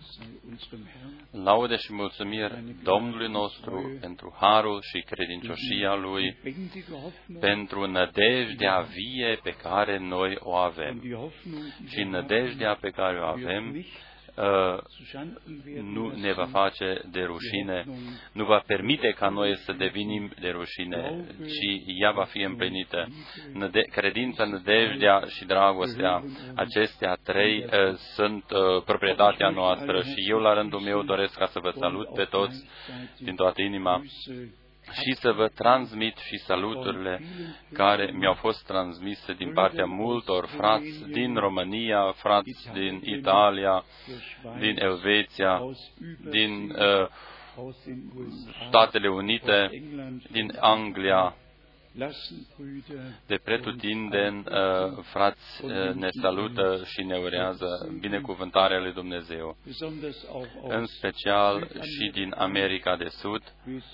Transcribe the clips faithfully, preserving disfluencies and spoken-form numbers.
Laude și mulțumiri Domnului nostru pentru harul și credincioșia Lui, pentru nădejdea vie pe care noi o avem. Și nădejdea pe care o avem nu ne va face de rușine, nu va permite ca noi să devenim de rușine, ci ea va fi împlinită. Năde- credința, nădejdea și dragostea, acestea trei uh, sunt uh, proprietatea noastră și eu la rândul meu doresc ca să vă salut pe toți din toată inima și să vă transmit și saluturile care mi-au fost transmise din partea multor frați din România, frați din Italia, din Elveția, din uh, Statele Unite, din Anglia, de pretutindeni, uh, frați uh, ne salută și ne urează binecuvântarea lui Dumnezeu, în special și din America de Sud,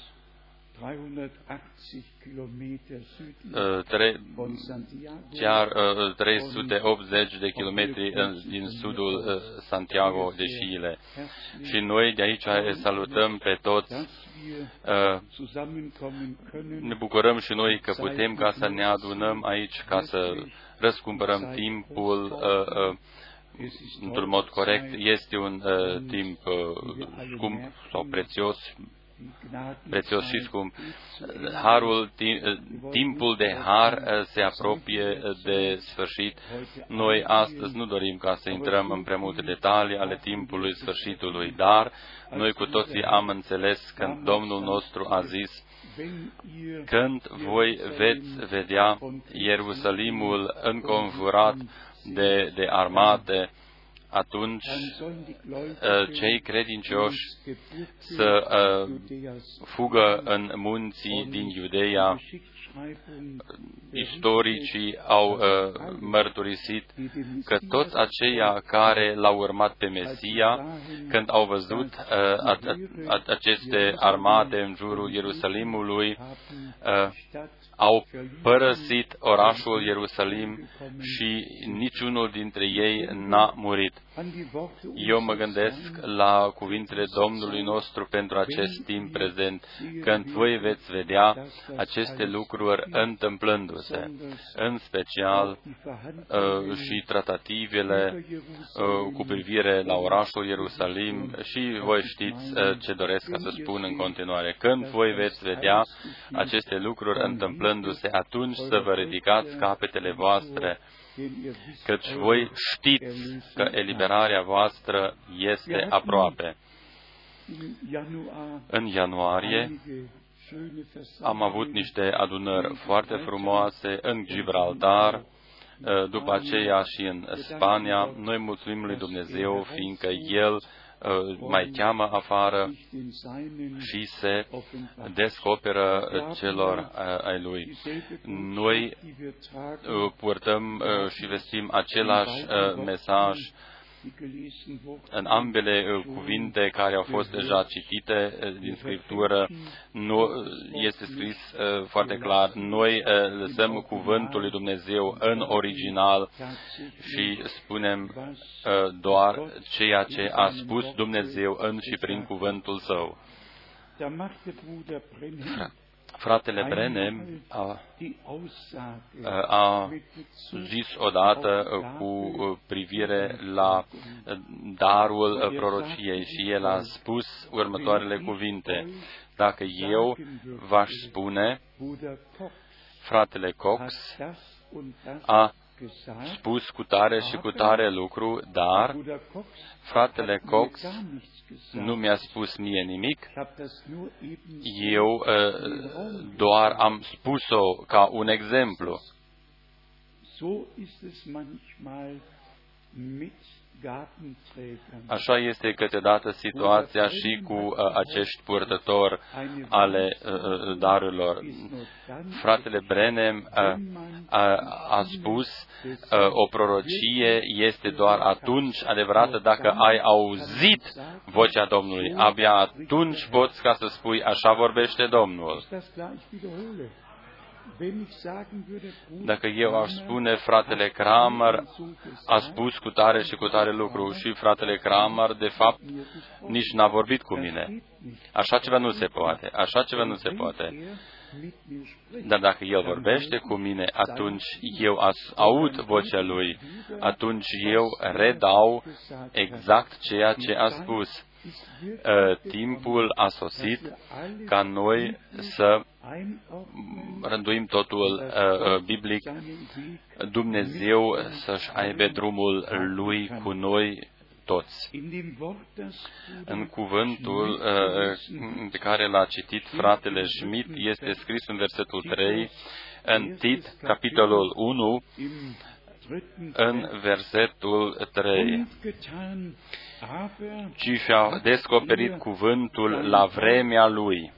chiar trei sute optzeci de kilometri din sudul Santiago de Chile. Și noi de aici salutăm pe toți. Ne bucurăm și noi că putem ca să ne adunăm aici, ca să răscumpărăm timpul într-un mod corect. Este un timp scump sau prețios, prețios și scump. Harul, timpul de har se apropie de sfârșit. Noi astăzi nu dorim ca să intrăm în prea multe detalii ale timpului sfârșitului, dar noi cu toții am înțeles că Domnul nostru a zis: când voi veți vedea Ierusalimul înconjurat de, de armate, atunci cei credincioși să fugă în munții din Iudeea. Istoricii au mărturisit că toți aceia care l-au urmat pe Mesia, când au văzut aceste armate în jurul Ierusalimului, au părăsit orașul Ierusalim și niciunul dintre ei n-a murit. Eu mă gândesc la cuvintele Domnului nostru pentru acest timp prezent, când voi veți vedea aceste lucruri întâmplându-se, în special uh, și tratativele uh, cu privire la orașul Ierusalim, și voi știți uh, ce doresc ca să spun în continuare. Când voi veți vedea aceste lucruri întâmplându-se, atunci să vă ridicați capetele voastre, căci voi știți că eliberarea voastră este aproape. În ianuarie am avut niște adunări foarte frumoase în Gibraltar, după aceea și în Spania. Noi mulțumim lui Dumnezeu, fiindcă El mai cheamă afară și se descoperă celor ai Lui. Noi purtăm și vestim același mesaj în ambele cuvinte care au fost deja citite din Scriptură. Nu este scris foarte clar: noi lăsăm cuvântul lui Dumnezeu în original și spunem doar ceea ce a spus Dumnezeu în și prin cuvântul Său. Fratele Branham a, a zis odată cu privire la darul prorociei și el a spus următoarele cuvinte: dacă eu v-aș spune, fratele Cox a spus cu tare și cu tare lucru, dar fratele Cox nu mi-a spus mie nimic, eu uh, doar am spus-o ca un exemplu. Așa este câteodată situația și cu uh, acești purtători ale uh, darurilor. Fratele Branham uh, a, a spus uh, o prorocie este doar atunci adevărată dacă ai auzit vocea Domnului. Abia atunci poți ca să spui: așa vorbește Domnul. Dacă eu aș spune, fratele Kramer a spus cu tare și cu tare lucru și fratele Kramer, de fapt, nici n-a vorbit cu mine. Așa ceva nu se poate. Așa ceva nu se poate. Dar dacă El vorbește cu mine, atunci eu aud vocea Lui, atunci eu redau exact ceea ce a spus. Timpul a sosit ca noi să rânduim totul biblic, Dumnezeu să-și aibă drumul Lui cu noi toți. În cuvântul pe care l-a citit fratele Schmidt este scris în versetul trei, în Tit, capitolul unu, în versetul trei. Ci și-a descoperit cuvântul la vremea lui.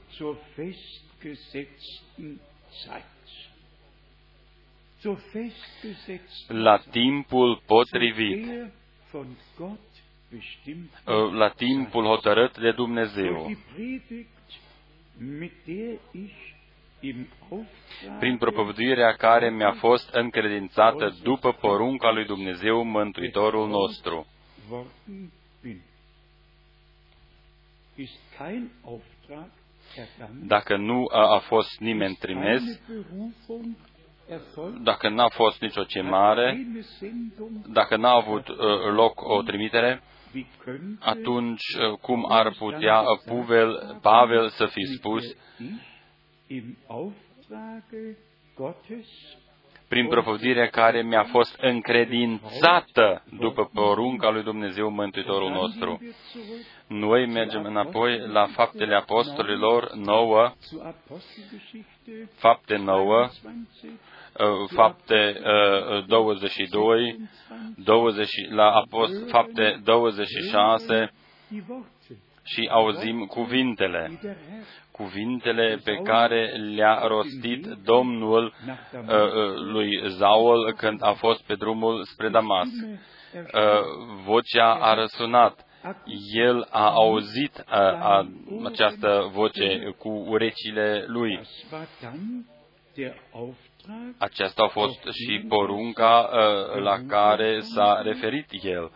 La timpul potrivit, la timpul hotărât de Dumnezeu. Prin propovăduirea care mi-a fost încredințată după porunca lui Dumnezeu, Mântuitorul nostru. Dacă nu a fost nimeni trimis, dacă n-a fost nicio chemare, dacă n-a avut loc o trimitere, atunci cum ar putea Pavel, Pavel să fi spus, prin propovăduirea care mi-a fost încredințată după porunca lui Dumnezeu, Mântuitorul nostru. Noi mergem înapoi la Faptele Apostolilor nouă, Fapte nouă, Fapte douăzeci și doi, douăzeci, la Apost, Fapte douăzeci și șase și auzim cuvintele. Cuvintele pe care le-a rostit Domnul uh, lui Saul când a fost pe drumul spre Damasc. Uh, vocea a răsunat. El a auzit uh, a, această voce cu urechile lui. Aceasta a fost și porunca uh, la care s-a referit el.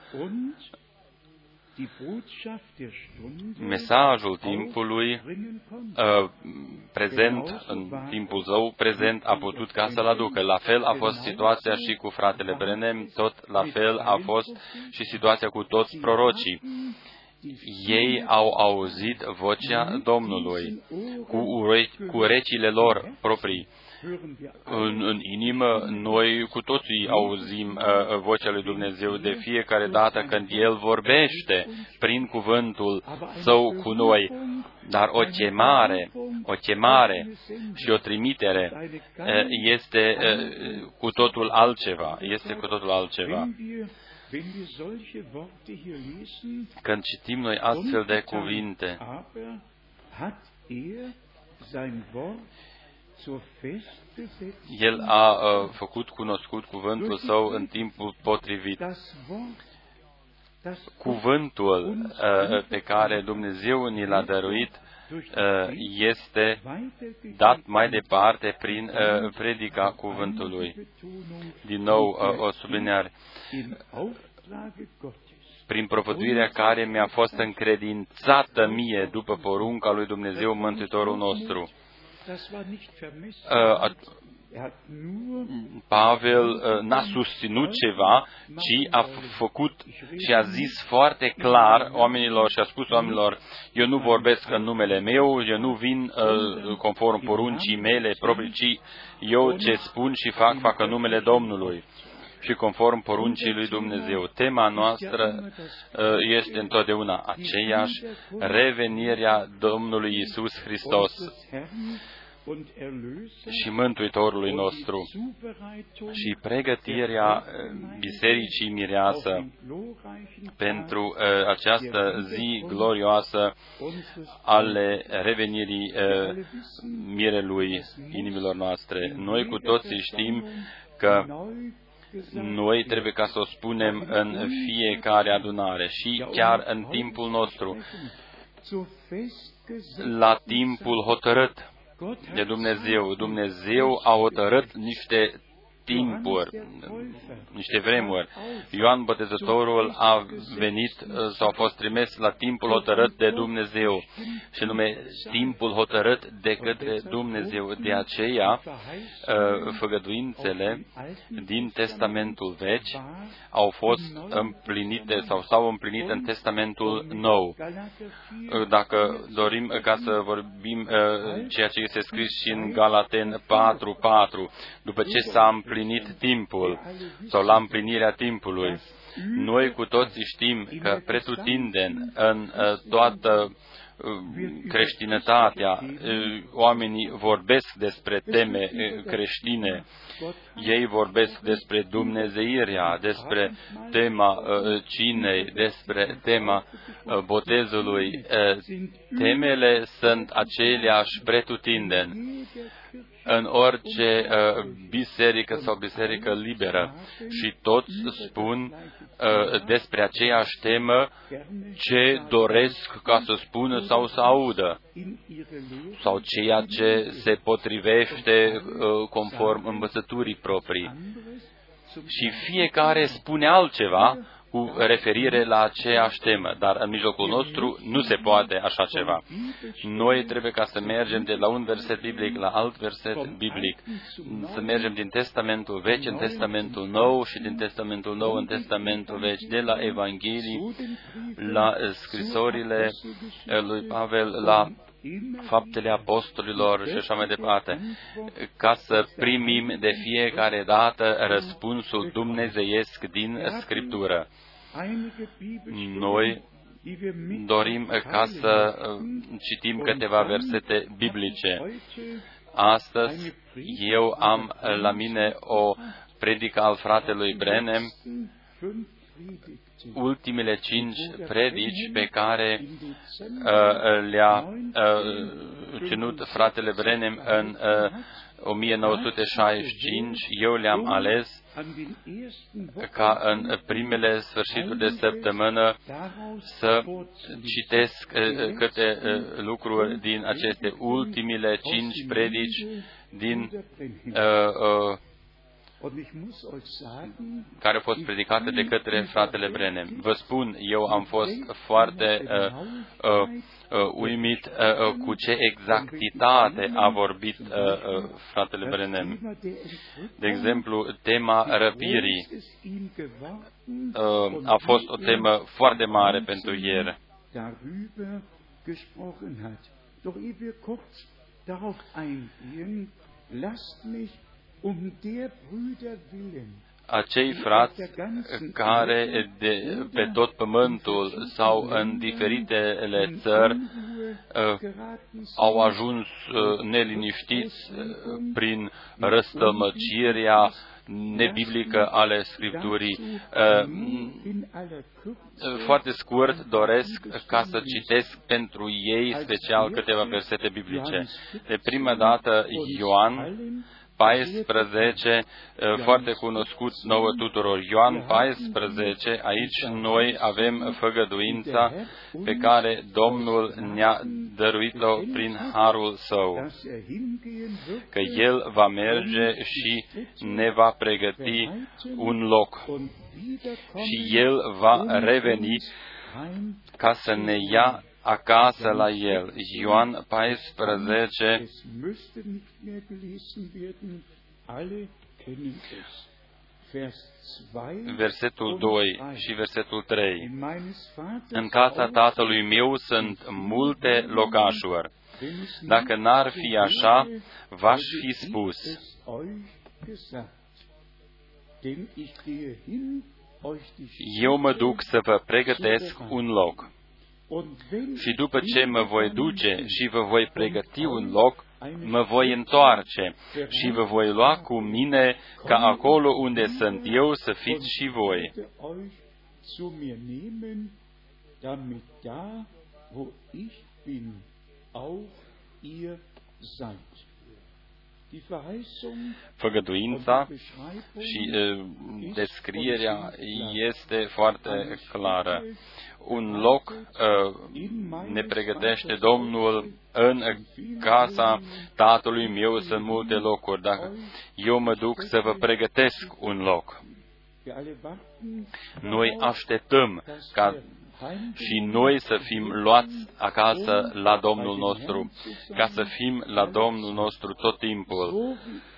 Mesajul timpului uh, prezent, în timpul său prezent, a putut ca să-l aducă. La fel a fost situația și cu fratele Brenem, tot la fel a fost și situația cu toți prorocii. Ei au auzit vocea Domnului cu, urechi, cu urecile lor proprii. În, în inimă, noi cu toții auzim uh, vocea lui Dumnezeu de fiecare dată când El vorbește prin cuvântul Său cu noi. Dar o chemare, o chemare și o trimitere uh, este uh, cu totul altceva. Este cu totul altceva. Când citim noi astfel de cuvinte, El a uh, făcut cunoscut cuvântul Său în timpul potrivit. Cuvântul uh, pe care Dumnezeu ni l-a dăruit uh, este dat mai departe prin uh, predica cuvântului. Din nou uh, o subliniare. Prin propovăduirea care mi-a fost încredințată mie după porunca lui Dumnezeu, Mântuitorul nostru. Uh, Pavel uh, n-a susținut ceva, ci a făcut și a zis foarte clar oamenilor și a spus oamenilor, eu nu vorbesc în numele meu, eu nu vin uh, conform poruncii mele proprii, ci eu ce spun și fac, fac în numele Domnului și conform poruncii lui Dumnezeu. Tema noastră uh, este întotdeauna aceeași, revenirea Domnului Iisus Hristos și Mântuitorului nostru și pregătirea Bisericii Mireasă pentru uh, această zi glorioasă ale revenirii uh, mirelui inimilor noastre. Noi cu toții știm că noi trebuie ca să o spunem în fiecare adunare și chiar în timpul nostru, la timpul hotărât. de Dumnezeu. Dumnezeu a hotărât niște timpuri, niște vremuri. Ioan Botezătorul a venit sau a fost trimis la timpul hotărât de Dumnezeu, și nume timpul hotărât de către Dumnezeu. De aceea, făgăduințele din Testamentul Vechi au fost împlinite sau s-au împlinit în Testamentul Nou. Dacă dorim ca să vorbim ceea ce este scris și în Galaten patru patru, după ce s-a împlinit timpul sau la împlinirea timpului, noi cu toții știm că pretutindeni în toată creștinătatea, oamenii vorbesc despre teme creștine, ei vorbesc despre dumnezeirea, despre tema cinei, despre tema botezului. Temele sunt aceleași pretutindeni în orice uh, biserică sau biserică liberă, și toți spun uh, despre aceeași temă ce doresc ca să spună sau să audă, sau ceea ce se potrivește uh, conform învățăturii proprii. Și fiecare spune altceva cu referire la aceeași temă, dar în mijlocul nostru nu se poate așa ceva. Noi trebuie ca să mergem de la un verset biblic la alt verset biblic, să mergem din Testamentul Vechi în Testamentul Nou și din Testamentul Nou în Testamentul Vechi, de la Evanghelii, la scrisorile lui Pavel, la Faptele Apostolilor și așa mai departe, ca să primim de fiecare dată răspunsul dumnezeiesc din Scriptură. Noi dorim ca să citim câteva versete biblice. Astăzi eu am la mine o predică al fratelui Branham, ultimele cinci predici pe care uh, le-a uh, ținut fratele Branham în uh, o mie nouă sute șaizeci și cinci, eu le-am ales ca în primele sfârșituri de săptămână să citesc uh, câte uh, lucruri din aceste ultimele cinci predici din uh, uh, care a fost predicată de către fratele Branham. Vă spun, eu am fost foarte uh, uh, uh, uimit uh, cu ce exactitate a vorbit uh, uh, fratele Branham. De exemplu, tema răpirii uh, a fost o temă foarte mare pentru el. Acei frați care de pe tot pământul sau în diferitele țări uh, au ajuns uh, neliniștiți uh, prin răstălmăcirea nebiblică ale Scripturii. Uh, foarte scurt doresc ca să citesc pentru ei special câteva versete biblice. De prima dată Ioan paisprezece, foarte cunoscut nouă tuturor. Ioan paisprezece, aici noi avem făgăduința pe care Domnul ne-a dăruit-o prin harul Său, că El va merge și ne va pregăti un loc și El va reveni ca să ne ia acasă la El. Ioan paisprezece, versetul doi și versetul trei. În casa Tatălui meu sunt multe locașuri. Dacă n-ar fi așa, v-aș fi spus. Eu mă duc să vă pregătesc un loc. Și după ce mă voi duce și vă voi pregăti un loc, mă voi întoarce și vă voi lua cu mine, ca acolo unde sunt eu să fiți și voi. Făgăduința și uh, descrierea este foarte clară. Un loc uh, ne pregătește Domnul în casa Tatălui meu, sunt multe locuri. Dacă eu mă duc să vă pregătesc un loc, noi așteptăm ca și noi să fim luați acasă la Domnul nostru, ca să fim la Domnul nostru tot timpul.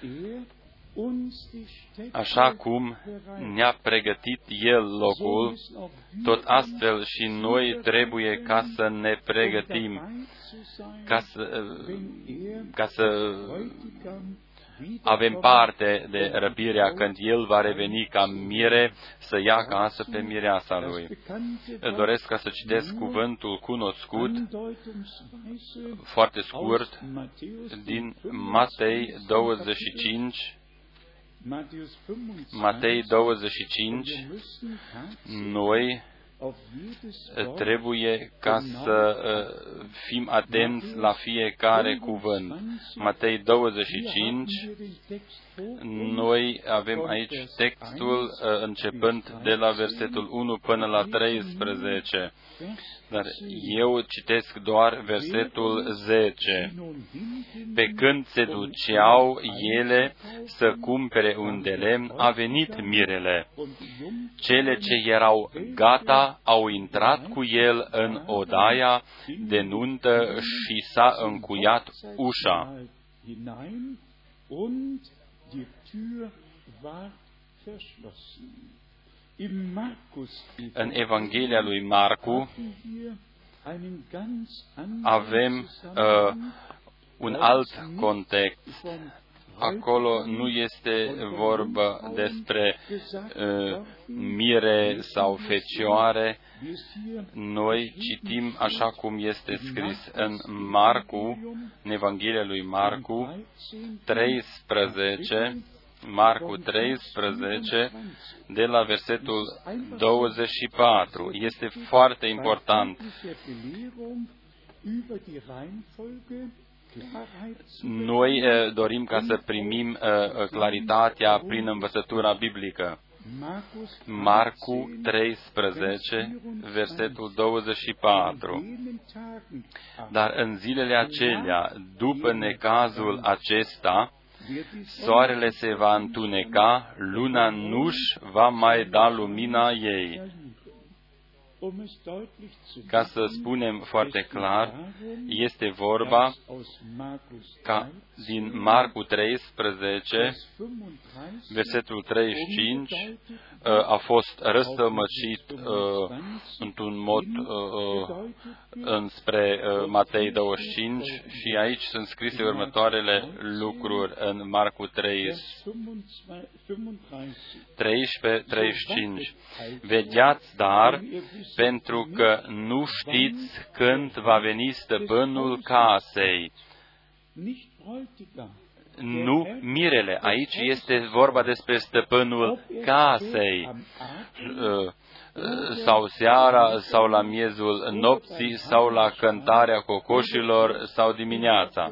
Așa cum ne-a pregătit El locul, tot astfel și noi trebuie ca să ne pregătim, ca să, ca să avem parte de răpirea când El va reveni ca mire să ia acasă pe mireasa Lui. Doresc ca să citesc cuvântul cunoscut, foarte scurt, din Matei douăzeci și cinci, Matei douăzeci și cinci, noi trebuie ca să fim atenți la fiecare cuvânt. Matei douăzeci și cinci, noi avem aici textul începând de la versetul unu până la treisprezece. Dar eu citesc doar versetul zece. Pe când se duceau ele să cumpere un de lemn, a venit mirele. Cele ce erau gata au intrat cu el în odaia de nuntă și s-a încuiat ușa. În Evanghelia lui Marcu avem uh, un alt context. Acolo nu este vorba despre uh, mire sau fecioare. Noi citim așa cum este scris în Marcu, în Evanghelia lui Marcu treisprezece, Marcu treisprezece, de la versetul douăzeci și patru. Este foarte important. Noi uh, dorim ca să primim uh, claritatea prin învățătura biblică. Marcu treisprezece, versetul douăzeci și patru. Dar în zilele acelea, după necazul acesta, soarele se va întuneca, luna nu-și va mai da lumina ei. Ca să spunem foarte clar, este vorba ca din Marcu treisprezece, versetul treizeci și cinci, a fost răstămăcit într-un mod înspre Matei douăzeci și cinci și aici sunt scrise următoarele lucruri în Marcu treisprezece, treizeci și cinci. Vedeați, dar, pentru că nu știți când va veni stăpânul casei. Nu mirele. Aici este vorba despre stăpânul casei. Sau seara, sau la miezul nopții, sau la cântarea cocoșilor, sau dimineața.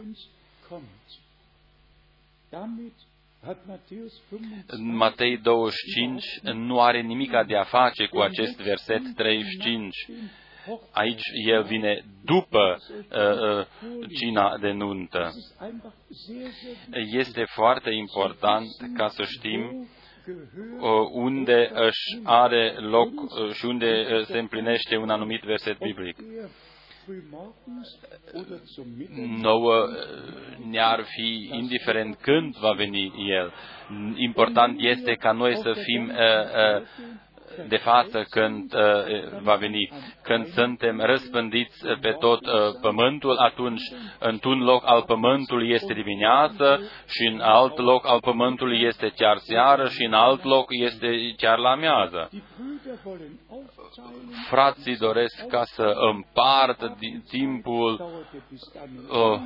Matei douăzeci și cinci nu are nimic de a face cu acest verset treizeci și cinci. Aici el vine după uh, uh, cina de nuntă. Este foarte important ca să știm uh, unde își are loc uh, și unde uh, se împlinește un anumit verset biblic. Nouă ne-ar fi indiferent când va veni El. Important este ca noi să fim uh, uh, de față când uh, va veni. Când suntem răspândiți pe tot uh, pământul, atunci într-un loc al pământului este dimineață și în alt loc al pământului este chiar seară și în alt loc este chiar la amiază. Frații doresc ca să împartă timpul uh,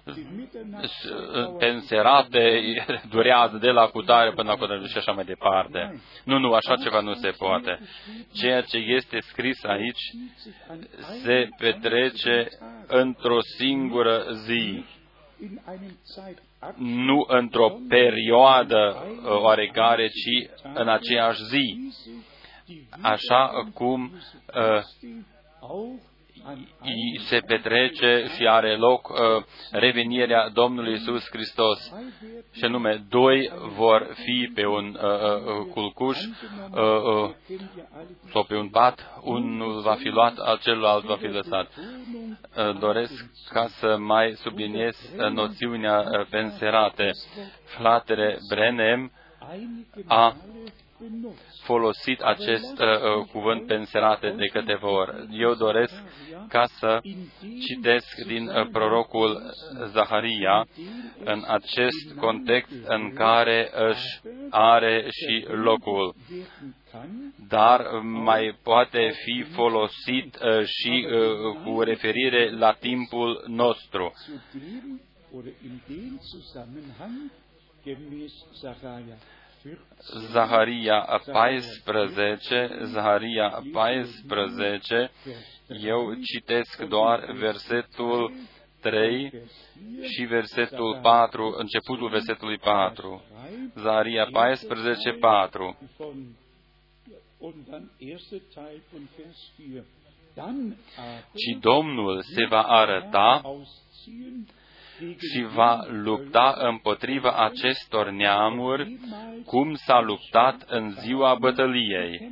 pe înserate, durează de la cutare până la cutare și așa mai departe. Nu, nu, așa ceva nu se poate. Ceea ce este scris aici se petrece într-o singură zi. nu într-o perioadă oarecare, ci în aceeași zi, așa cum uh, se petrece și are loc uh, revenirea Domnului Iisus Hristos. Și anume, doi vor fi pe un uh, uh, culcuș uh, uh, sau pe un pat, unul va fi luat, celălalt va fi lăsat. Uh, doresc ca să mai subliniez uh, noțiunea uh, penserate. Fratele Branham a folosit acest uh, cuvânt penserate de câteva ori. Eu doresc ca să citesc din uh, prorocul Zaharia în acest context în care își are și locul. Dar mai poate fi folosit uh, și uh, cu referire la timpul nostru. Zaharia paisprezece, Zaharia paisprezece, eu citesc doar versetul trei și versetul patru, începutul versetului patru. Zaharia paisprezece, patru. Și Domnul se va arăta și va lupta împotriva acestor neamuri, cum s-a luptat în ziua bătăliei.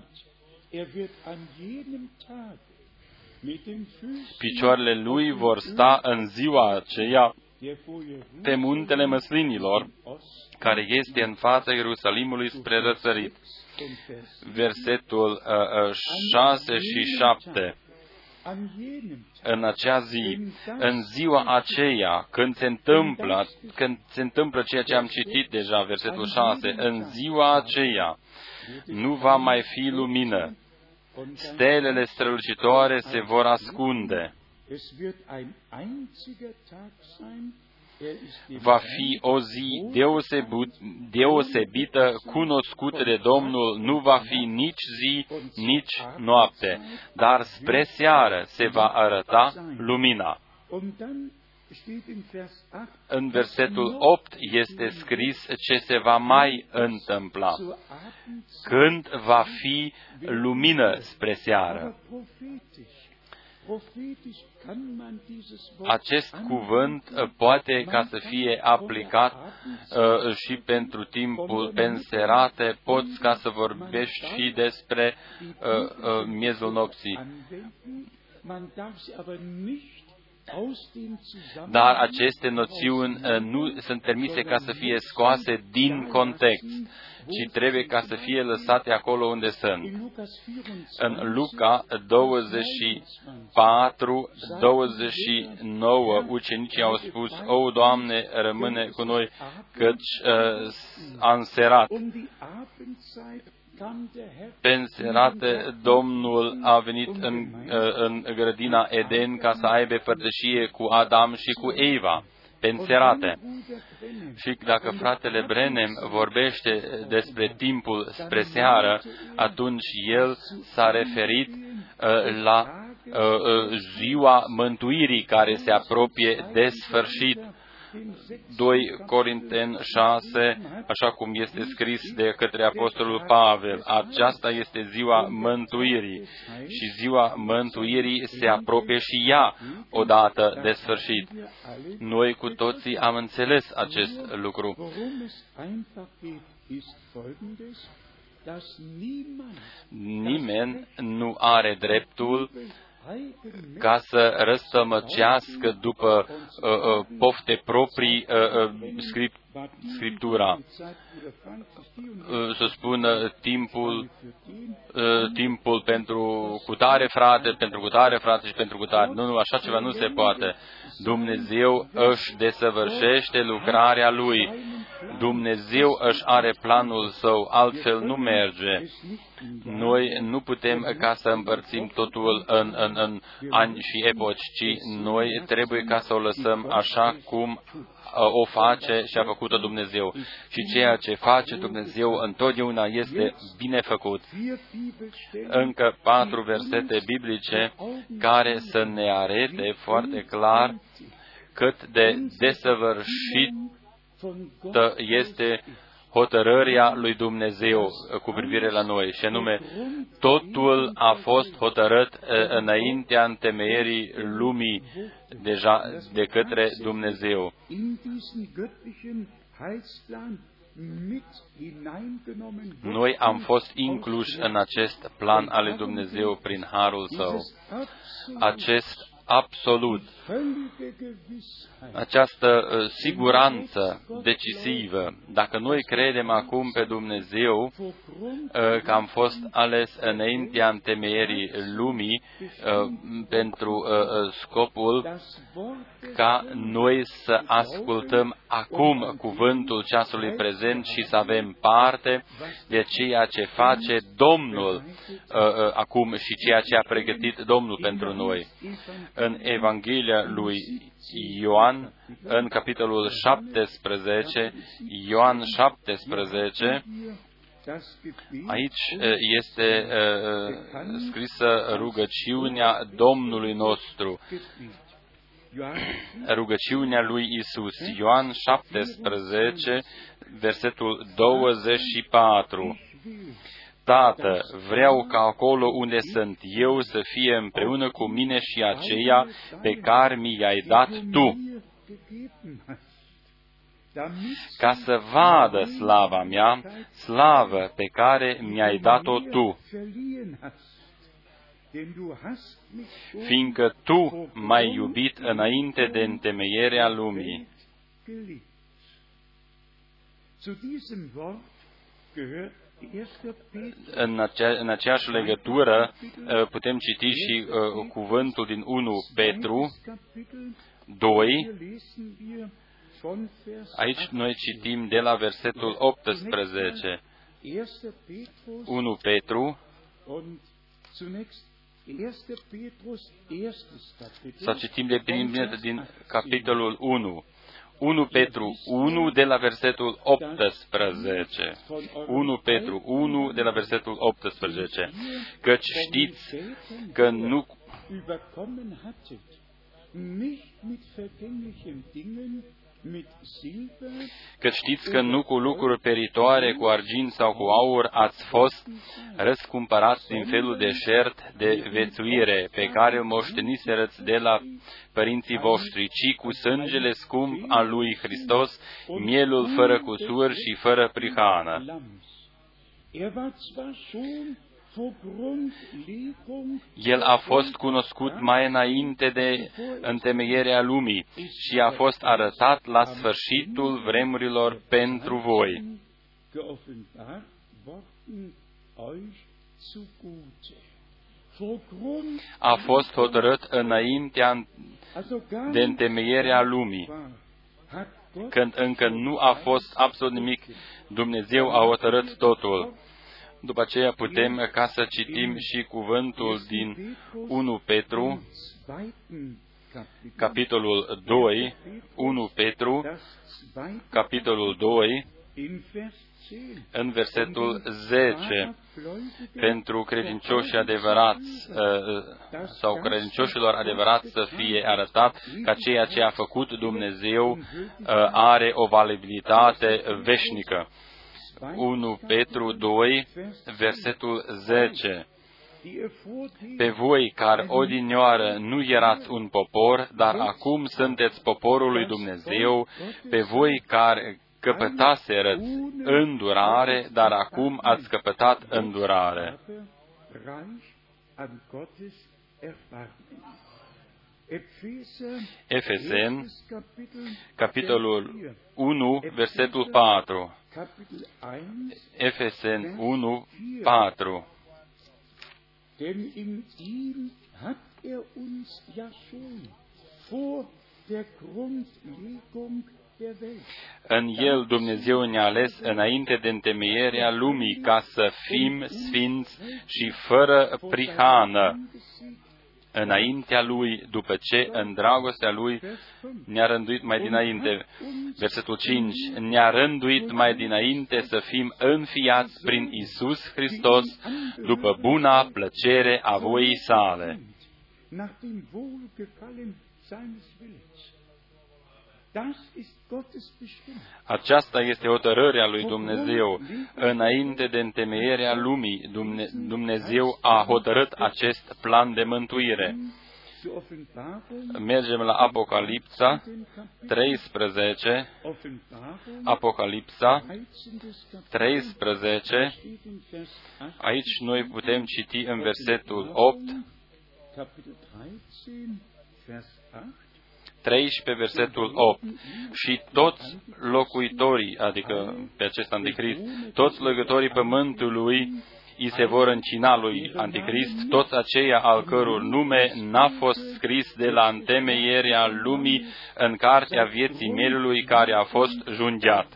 Picioarele lui vor sta în ziua aceea pe muntele măslinilor, care este în fața Ierusalimului spre răsărit. Versetul uh, șase și șapte. În acea zi, în ziua aceea, când se întâmplă, când se întâmplă ceea ce am citit deja, versetul șase, în ziua aceea nu va mai fi lumină, stelele strălucitoare se vor ascunde. Va fi o zi deosebut, deosebită, cunoscută de Domnul, nu va fi nici zi, nici noapte, dar spre seară se va arăta lumina. În versetul opt este scris ce se va mai întâmpla, când va fi lumină spre seară. Acest cuvânt poate ca să fie aplicat uh, și pentru timpul penserate, poți ca să vorbești și despre uh, uh, miezul nopții. Dar aceste noțiuni uh, nu sunt permise ca să fie scoase din context, ci trebuie ca să fie lăsate acolo unde sunt. În Luca douăzeci și patru, douăzeci și nouă, ucenicii au spus: O, Doamne, rămâne cu noi, căci uh, a înserat. Penserate, Domnul a venit în, în grădina Eden ca să aibă părtășie cu Adam și cu Eva, penserate. Și dacă fratele Branham vorbește despre timpul spre seară, atunci el s-a referit uh, la uh, ziua mântuirii care se apropie de sfârșit. doi Corinteni șase, așa cum este scris de către Apostolul Pavel, aceasta este ziua mântuirii și ziua mântuirii se apropie și ea odată de sfârșit. Noi cu toții am înțeles acest lucru. Nimeni nu are dreptul ca să răstămăcească după uh, uh, pofte proprii uh, uh, script, Scriptura. Uh, să spună timpul, uh, timpul pentru cutare frate, pentru cutare frate și pentru cutare. Nu, nu, așa ceva nu se poate. Dumnezeu își desăvârșește lucrarea Lui. Dumnezeu își are planul Său, altfel nu merge. Noi nu putem ca să împărțim totul în, în, în ani și epoci, ci noi trebuie ca să o lăsăm așa cum o face și a făcut-o Dumnezeu. Și ceea ce face Dumnezeu întotdeauna este bine făcut. Încă patru versete biblice care să ne arete foarte clar cât de desăvârșită este hotărârea lui Dumnezeu cu privire la noi, și anume, totul a fost hotărât înaintea întemeierii lumii deja de către Dumnezeu. Noi am fost incluși în acest plan al lui Dumnezeu prin harul Său. Acest absolut, această siguranță decisivă, dacă noi credem acum pe Dumnezeu că am fost ales înaintea întemeierii lumii pentru scopul ca noi să ascultăm acum cuvântul ceasului prezent și să avem parte de ceea ce face Domnul acum și ceea ce a pregătit Domnul pentru noi. În Evanghelia lui Ioan, în capitolul șaptesprezece, Ioan șaptesprezece, aici este scrisă rugăciunea Domnului nostru, rugăciunea lui Isus. Ioan șaptesprezece, versetul douăzeci și patru. Tată, vreau ca acolo unde sunt eu să fie împreună cu mine și aceia pe care mi i-ai dat Tu, ca să vadă slava mea, slavă pe care mi-ai dat-o Tu, fiindcă Tu m-ai iubit înainte de întemeierea lumii. În, acea, în aceeași legătură putem citi și uh, cuvântul din unu Petru doi. Aici noi citim de la versetul optsprezece. unu Petru, să citim de bine din capitolul unu. unu Petru unu de la versetul optsprezece. unu Petru unu de la versetul optsprezece. Căci știți că nu Că știți că nu cu lucruri peritoare, cu argint sau cu aur, ați fost răscumpărați din felul de șert de vețuire, pe care îl moșteniserăți de la părinții voștri, ci cu sângele scump al lui Hristos, mielul fără cusur și fără prihană. El a fost cunoscut mai înainte de întemeierea lumii și a fost arătat la sfârșitul vremurilor pentru voi. A fost hotărât înaintea de întemeierea lumii, când încă nu a fost absolut nimic. Dumnezeu a hotărât totul. După aceea putem ca să citim și cuvântul din unu Petru, capitolul doi, unu Petru, capitolul doi, în versetul zece, pentru credincioșii adevărați sau credincioșilor adevărați să fie arătat că ceea ce a făcut Dumnezeu are o valabilitate veșnică. unu Petru doi, versetul zece. Pe voi care odinioară nu erați un popor, dar acum sunteți poporul lui Dumnezeu, pe voi care căpătaserăți îndurare, dar acum ați căpătat îndurare. Efeseni, capitolul unu, versetul patru. Efeseni unu, patru. Denn in ihm hat er uns ja schon vor der Grundlegung der Welt. În El Dumnezeu ne-a ales înainte de întemeierea lumii ca să fim sfinți și fără prihană înaintea Lui, după ce în dragostea Lui ne-a rânduit mai dinainte. Versetul cinci. Ne-a rânduit mai dinainte să fim înfiați prin Iisus Hristos după buna plăcere a voii sale. Aceasta este hotărârea lui Dumnezeu. Înainte de întemeierea lumii, Dumnezeu a hotărât acest plan de mântuire. Mergem la Apocalipsa treisprezece, Apocalipsa treisprezece, aici noi putem citi în versetul opt, treisprezece, versetul opt. Și toți locuitorii, adică pe acest anticrist, toți legătorii pământului îi se vor încina lui anticrist, toți aceia al căror nume n-a fost scris de la întemeierea lumii în cartea vieții mielului care a fost junghiat.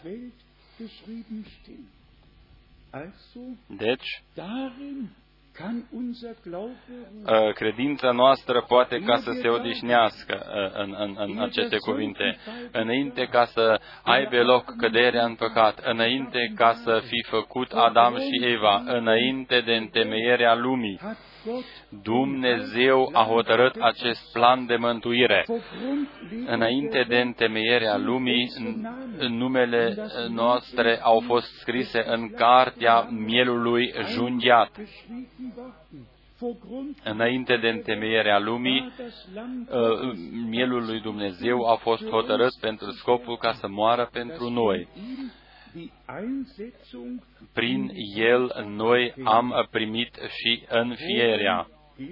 Deci, credința noastră poate ca să se odihnească în, în, în aceste cuvinte, înainte ca să aibă loc căderea în păcat, înainte ca să fi făcut Adam și Eva, înainte de întemeierea lumii. Dumnezeu a hotărât acest plan de mântuire. Înainte de întemeierea lumii, numele noastre au fost scrise în cartea mielului junghiat. Înainte de întemeierea lumii, mielul lui Dumnezeu a fost hotărât pentru scopul ca să moară pentru noi. Prin el noi am primit și înfierea.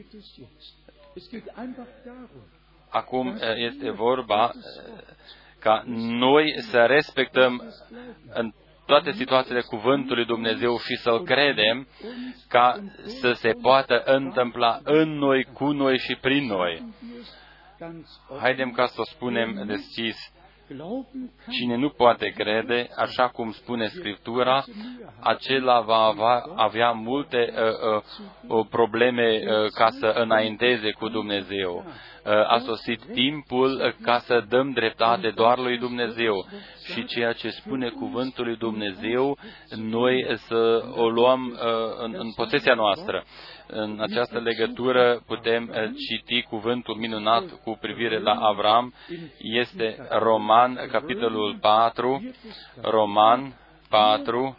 Acum este vorba ca noi să respectăm în toate situațiile cuvântul lui Dumnezeu și să-L credem ca să se poată întâmpla în noi, cu noi și prin noi. Haidem ca să o spunem deschis. Cine nu poate crede, așa cum spune Scriptura, acela va avea, avea multe uh, uh, probleme uh, ca să înainteze cu Dumnezeu. Uh, a sosit timpul ca să dăm dreptate doar lui Dumnezeu și ceea ce spune cuvântul lui Dumnezeu, noi să o luăm uh, în, în posesia noastră. În această legătură putem citi cuvântul minunat cu privire la Avram. Este Roman, capitolul patru, Roman patru.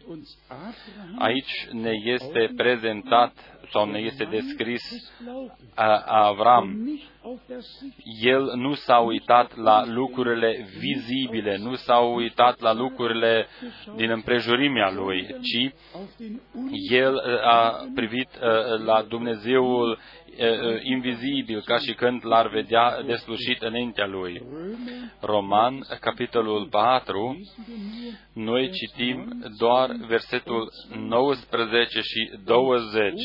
Aici ne este prezentat sau ne este descris Avram. El nu s-a uitat la lucrurile vizibile, nu s-a uitat la lucrurile din împrejurimea lui, ci el a privit la Dumnezeul invizibil, ca și când l-ar vedea deslușit înaintea lui. Roman, capitolul patru, noi citim doar versetul nouăsprezece și douăzeci.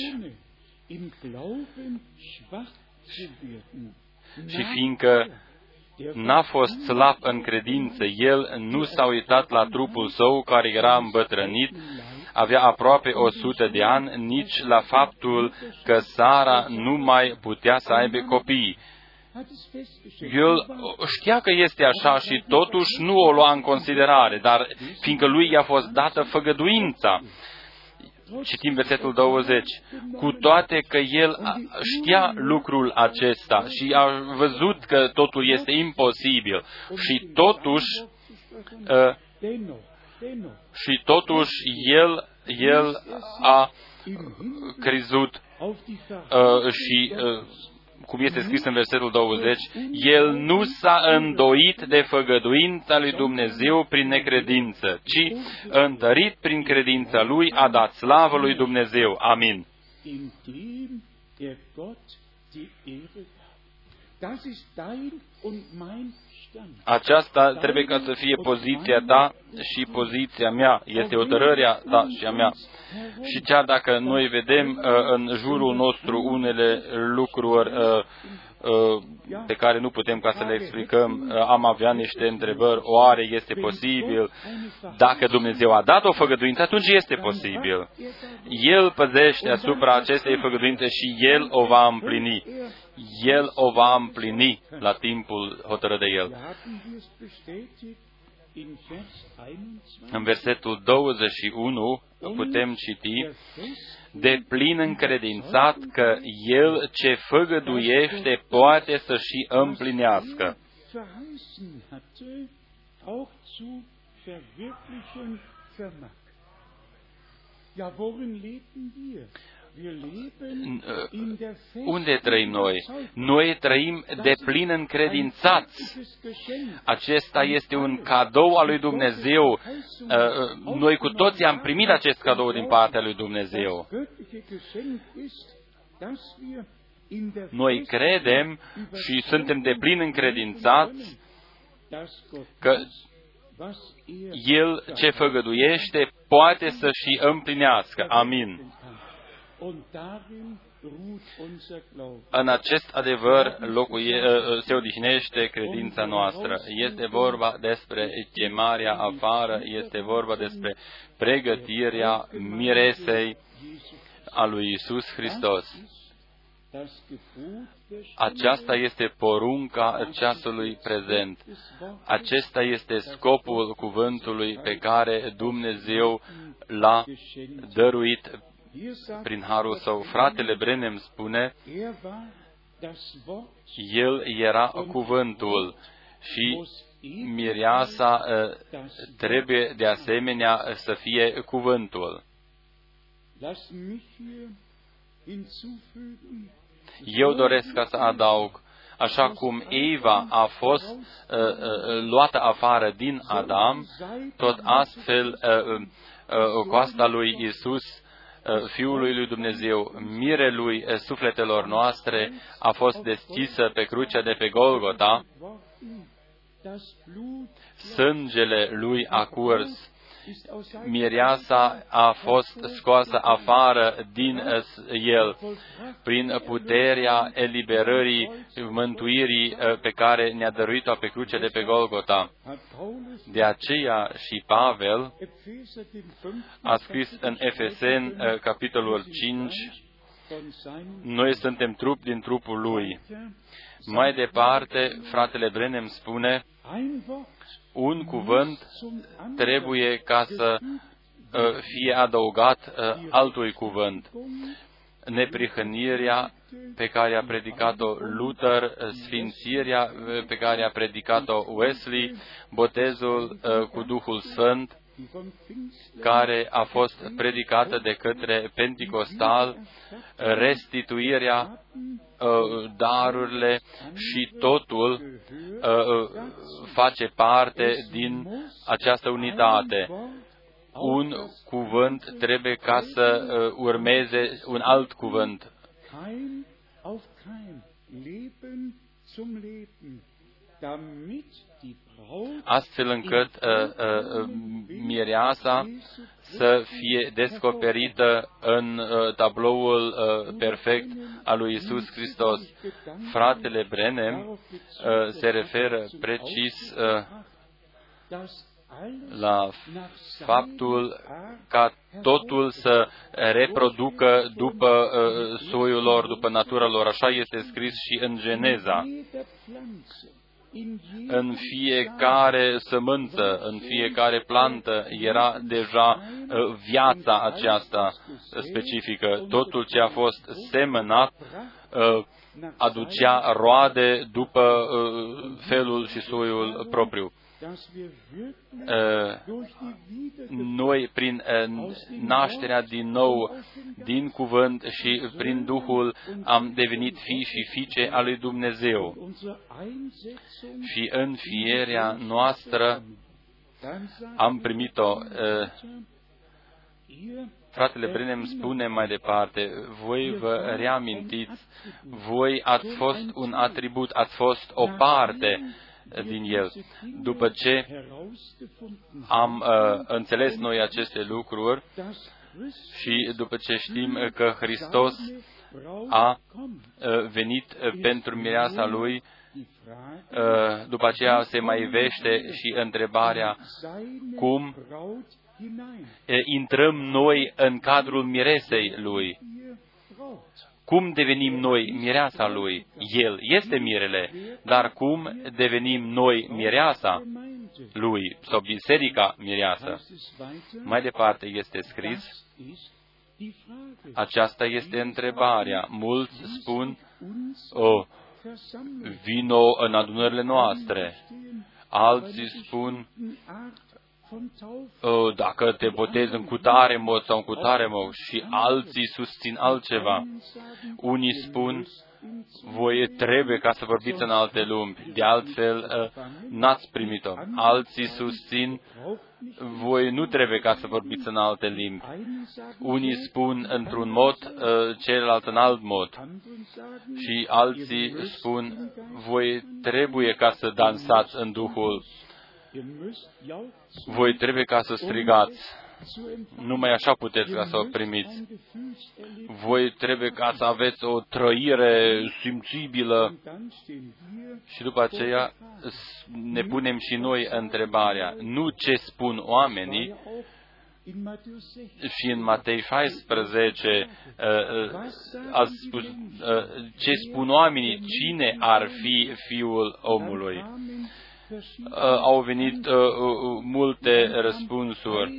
Și fiindcă n-a fost slab în credință, el nu s-a uitat la trupul său care era îmbătrânit, avea aproape o sută de ani, nici la faptul că Sara nu mai putea să aibă copii. El știa că este așa și totuși nu o lua în considerare, dar fiindcă lui i-a fost dată făgăduința, citim versetul douăzeci, cu toate că el știa lucrul acesta și a văzut că totul este imposibil și totuși uh, și totuși el, el a crezut uh, și uh, cum este scris în versetul douăzeci, el nu s-a îndoit de făgăduința lui Dumnezeu prin necredință, ci întărit prin credința lui a dat slavă lui Dumnezeu. Amin. Aceasta trebuie ca să fie poziția ta și poziția mea. Este hotărârea ta și a mea. Și chiar dacă noi vedem uh, în jurul nostru unele lucruri uh, uh, pe care nu putem ca să le explicăm, uh, am avea niște întrebări, oare este posibil? Dacă Dumnezeu a dat o făgăduință, atunci este posibil. El păzește asupra acestei făgăduințe și El o va împlini. El o va împlini la timpul hotărât de El. În versetul douăzeci și unu putem citi, de plin încredințat că El ce făgăduiește poate să și împlinească. verheißen hatte, auch zu verwirklichen vermag. Ja, worin leben wir? Wir leben in der Unde trăim noi? Noi trăim de plin încredințați. Acesta este un cadou al lui Dumnezeu. Noi cu toții am primit acest cadou din partea lui Dumnezeu. Noi credem și suntem de plin încredințați că El ce făgăduiește poate să și împlinească. Amin. În acest adevăr locuie, se odihnește credința noastră. Este vorba despre chemarea afară, este vorba despre pregătirea miresei a lui Iisus Hristos. Aceasta este porunca ceasului prezent. Acesta este scopul cuvântului pe care Dumnezeu l-a dăruit prin harul său. Fratele Branham spune, el era cuvântul și mireasa trebuie de asemenea să fie cuvântul. Eu doresc ca să adaug, așa cum Eva a fost uh, uh, luată afară din Adam, tot astfel uh, uh, coasta lui Iisus, uh, Fiului lui Dumnezeu, mirelui uh, sufletelor noastre, a fost deschisă pe crucea de pe Golgota, sângele lui a curs, mireasa a fost scoasă afară din el prin puterea eliberării, mântuirii pe care ne-a dăruit-o pe cruce de pe Golgota. De aceea și Pavel a scris în Efeseni, capitolul cinci, noi suntem trup din trupul lui. Mai departe, fratele Branham spune, un cuvânt trebuie ca să uh, fie adăugat uh, altui cuvânt. Neprihănirea pe care a predicat-o Luther, sfințirea pe care a predicat-o Wesley, botezul uh, cu Duhul Sfânt, care a fost predicată de către Penticostal, restituirea, darurile și totul face parte din această unitate. Un cuvânt trebuie ca să urmeze un alt cuvânt. Astfel încât uh, uh, mireasa să fie descoperită în uh, tabloul uh, perfect al lui Iisus Hristos. Fratele Branham uh, se referă precis uh, la faptul ca totul să reproducă după uh, soiul lor, după natura lor. Așa este scris și în Geneza. În fiecare sămânță, în fiecare plantă era deja uh, viața aceasta specifică. Totul ce a fost semănat uh, aducea roade după uh, felul și soiul propriu. Noi, prin nașterea din nou din cuvânt și prin Duhul, am devenit fii și fiice ale lui Dumnezeu. Și în fierea noastră am primit-o. Fratele Branham spune mai departe, voi vă reamintiți, voi ați fost un atribut, ați fost o parte din el. După ce am uh, înțeles noi aceste lucruri și după ce știm că Hristos a uh, venit uh, pentru mireasa Lui, uh, după aceea se mai vește și întrebarea cum uh, intrăm noi în cadrul miresei Lui. Cum devenim noi mireasa Lui? El este mirele, dar cum devenim noi mireasa Lui sau biserica mireasă? Mai departe este scris, aceasta este întrebarea. Mulți spun, oh, vino în adunările noastre. Alții spun, dacă te botezi în cutare mod sau în cutare mod, și alții susțin altceva. Unii spun, voi trebuie ca să vorbiți în alte limbi, de altfel n-ați primit-o. Alții susțin, voi nu trebuie ca să vorbiți în alte limbi. Unii spun într-un mod, celălalt în alt mod. Și alții spun, voi trebuie ca să dansați în Duhul. Voi trebuie ca să strigați. Numai așa puteți ca să o primiți. Voi trebuie ca să aveți o trăire simțibilă. Și după aceea ne punem și noi întrebarea, nu ce spun oamenii, și în Matei șaisprezece a spus, ce spun oamenii, cine ar fi Fiul omului? Au venit multe răspunsuri,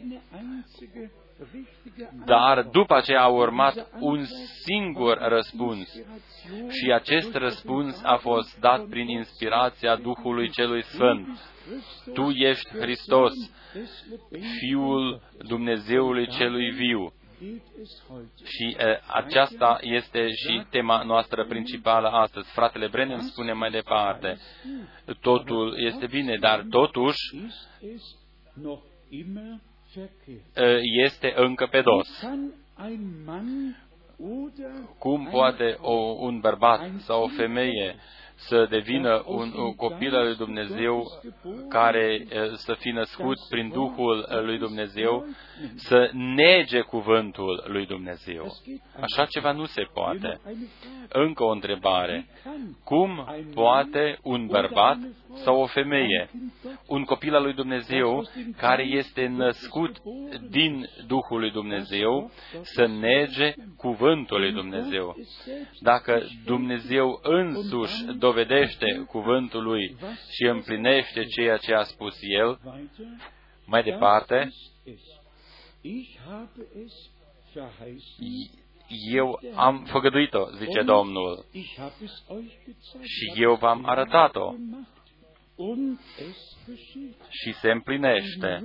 dar după aceea a urmat un singur răspuns. Și acest răspuns a fost dat prin inspirația Duhului Celui Sfânt. Tu ești Hristos, Fiul Dumnezeului Celui Viu. Și uh, aceasta este și tema noastră principală astăzi. Fratele Branham spune mai departe, totul este bine, dar totuși uh, este încă pe dos. Cum poate o, un bărbat sau o femeie să devină un, un copil al lui Dumnezeu care să fi născut prin Duhul lui Dumnezeu, să nege cuvântul lui Dumnezeu? Așa ceva nu se poate. Încă o întrebare. Cum poate un bărbat sau o femeie, un copil al lui Dumnezeu care este născut din Duhul lui Dumnezeu, să nege cuvântul lui Dumnezeu? Dacă Dumnezeu însuși dovedește cuvântul lui și împlinește ceea ce a spus El, mai departe, eu am făgăduit-o, zice Domnul, și eu v-am arătat-o. Și se împlinește.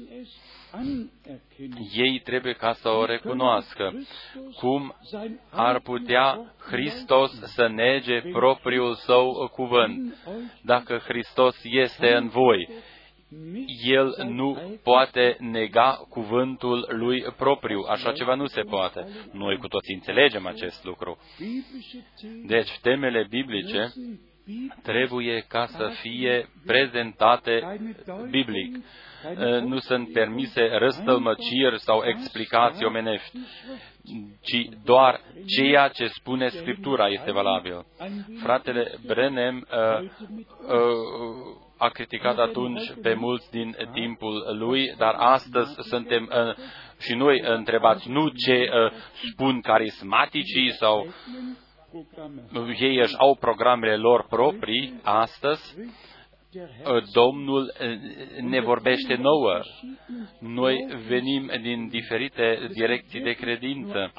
Ei trebuie ca să o recunoască. Cum ar putea Hristos să nege propriul Său cuvânt? Dacă Hristos este în voi, El nu poate nega cuvântul Lui propriu. Așa ceva nu se poate. Noi cu toții înțelegem acest lucru. Deci, temele biblice trebuie ca să fie prezentate biblic. Nu sunt permise răstălmăciri sau explicații omenești, ci doar ceea ce spune Scriptura este valabil. Fratele Branham uh, uh, a criticat atunci pe mulți din timpul lui, dar astăzi suntem uh, și noi întrebați nu ce uh, spun carismaticii sau ei își au programele lor proprii. Astăzi Domnul ne vorbește nouă. Noi venim din diferite direcții de credință.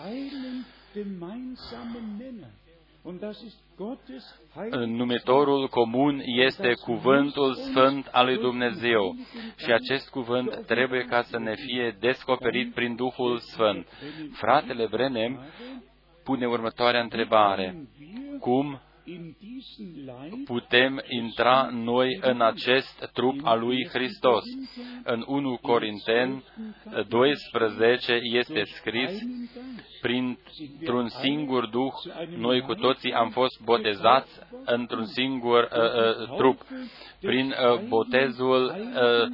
Numitorul comun este cuvântul sfânt al lui Dumnezeu și acest cuvânt trebuie ca să ne fie descoperit prin Duhul Sfânt. Fratele Branham pune următoarea întrebare. Cum putem intra noi în acest trup al lui Hristos? În unu Corinteni doisprezece este scris, printr-un singur Duh, noi cu toții am fost botezați într-un singur uh, uh, trup, prin uh, botezul uh,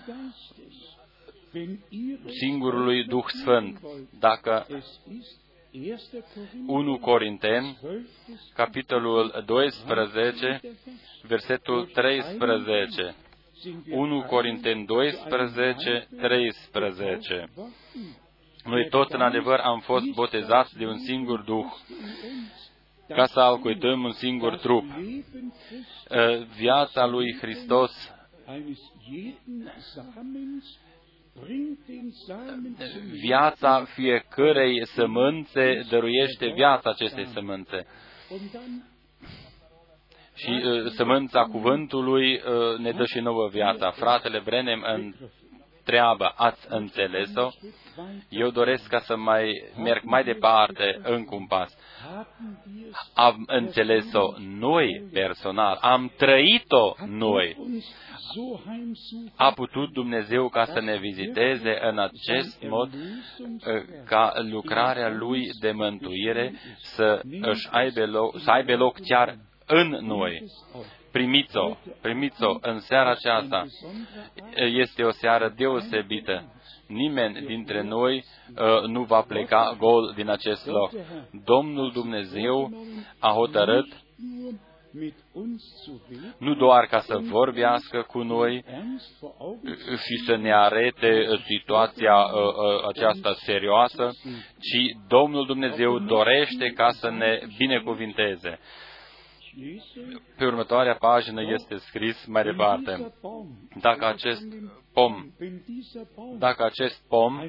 singurului Duh Sfânt. Dacă unu Corinteni, capitolul doisprezece, versetul treisprezece. unu Corinteni doisprezece, treisprezece. Noi toți, în adevăr, am fost botezați de un singur Duh, ca să alcătuim un singur trup. Viața lui Hristos Viața fiecărei sămânțe dăruiește viața acestei sămânțe. și uh, sămânța cuvântului uh, ne dă și nouă viața. Fratele Branham întreabă, ați înțeles-o? Eu doresc ca să mai merg mai departe încă un pas. Am înțeles-o noi personal, am trăit-o noi. A putut Dumnezeu ca să ne viziteze în acest mod, ca lucrarea Lui de mântuire să, își aibă loc, să aibă loc chiar în noi. Primiți-o, primiți-o în seara aceasta. Este o seară deosebită. Nimeni dintre noi uh, nu va pleca gol din acest loc. Domnul Dumnezeu a hotărât nu doar ca să vorbească cu noi și să ne arete situația uh, uh, aceasta serioasă, ci Domnul Dumnezeu dorește ca să ne binecuvinteze. Pe următoarea pagină este scris mai departe, dacă acest pom, dacă acest pom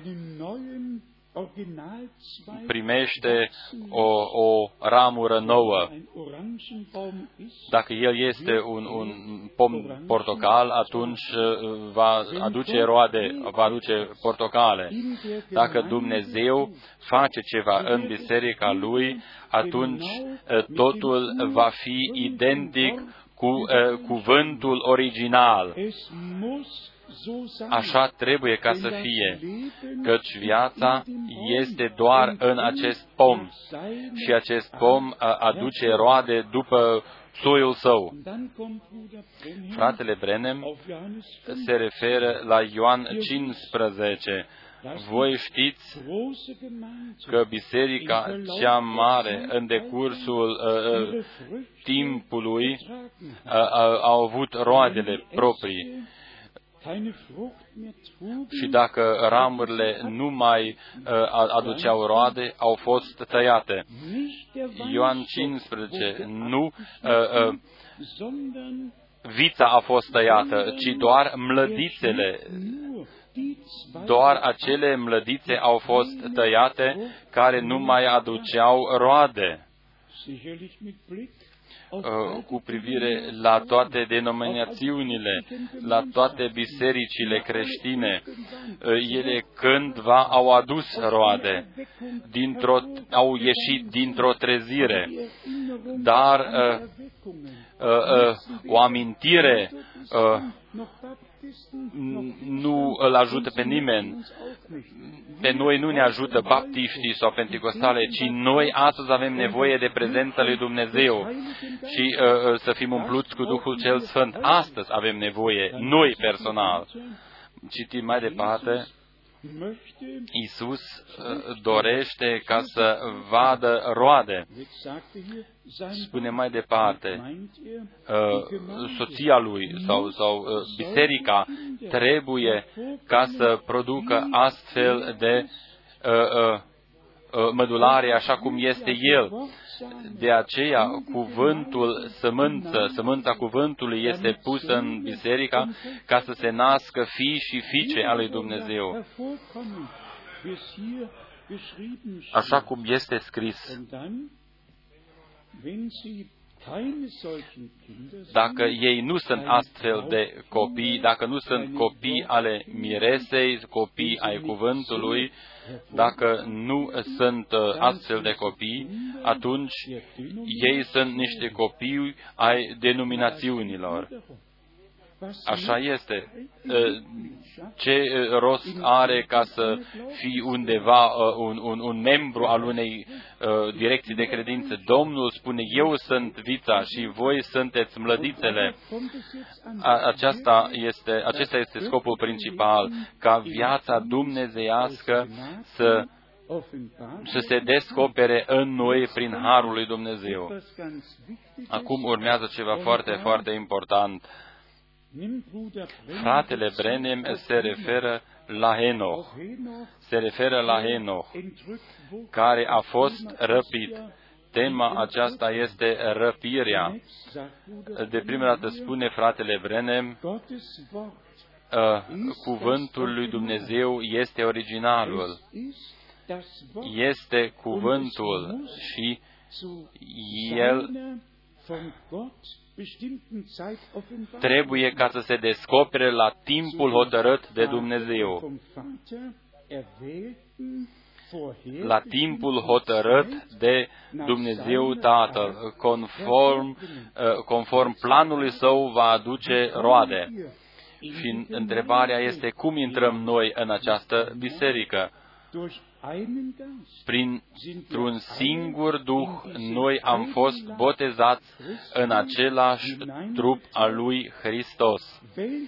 primește o, o ramură nouă, dacă el este un, un pom portocal, atunci va aduce roade, va aduce portocale. Dacă Dumnezeu face ceva în biserica Lui, atunci totul va fi identic cu uh, cuvântul original. Așa trebuie ca să fie, căci viața este doar în acest pom și acest pom aduce roade după soiul său. Fratele Branham se referă la Ioan cincisprezece. Voi știți că biserica cea mare în decursul uh, timpului uh, a avut roadele proprii. Și dacă ramurile nu mai uh, aduceau roade, au fost tăiate. Ioan cincisprezece, nu uh, uh, vița a fost tăiată, ci doar mlădițele. Doar acele mlădițe au fost tăiate care nu mai aduceau roade. Cu privire la toate denominațiunile, la toate bisericile creștine, ele cândva au adus roade, dintr-o, au ieșit dintr-o trezire, dar uh, uh, uh, o amintire uh, nu îl ajută pe nimeni. Pe noi nu ne ajută baptiștii sau penticostale, ci noi astăzi avem nevoie de prezența lui Dumnezeu și uh, să fim umpluți cu Duhul cel Sfânt. Astăzi avem nevoie, noi personal. Citim mai departe. Iisus dorește ca să vadă roade. Spune mai departe, soția lui sau, sau biserica trebuie ca să producă astfel de mădulare așa cum este El. De aceea, cuvântul sămânță, sămânța cuvântului este pusă în biserica ca să se nască fii și fiice ale lui Dumnezeu. Așa cum este scris. Dacă ei nu sunt astfel de copii, dacă nu sunt copii ale miresei, copii ai cuvântului, dacă nu sunt astfel de copii, atunci ei sunt niște copii ai denominațiunilor. Așa este. Ce rost are ca să fii undeva un, un, un membru al unei uh, direcții de credință? Domnul spune, eu sunt vița și voi sunteți mlădițele. Aceasta este, acesta este scopul principal, ca viața dumnezeiască să să se descopere în noi prin Harul lui Dumnezeu. Acum urmează ceva foarte, foarte important. Fratele Branham se referă la Henoch. Se referă la Henoch, care a fost răpit. Tema aceasta este răpirea. De prima dată spune fratele Branham, cuvântul lui Dumnezeu este originalul. Este cuvântul și el trebuie ca să se descopere la timpul hotărât de Dumnezeu. La timpul hotărât de Dumnezeu Tatăl, conform, conform planului Său va aduce roade. Și întrebarea este cum intrăm noi în această biserică. Printr-un singur Duh, noi am fost botezați în același trup al lui Hristos,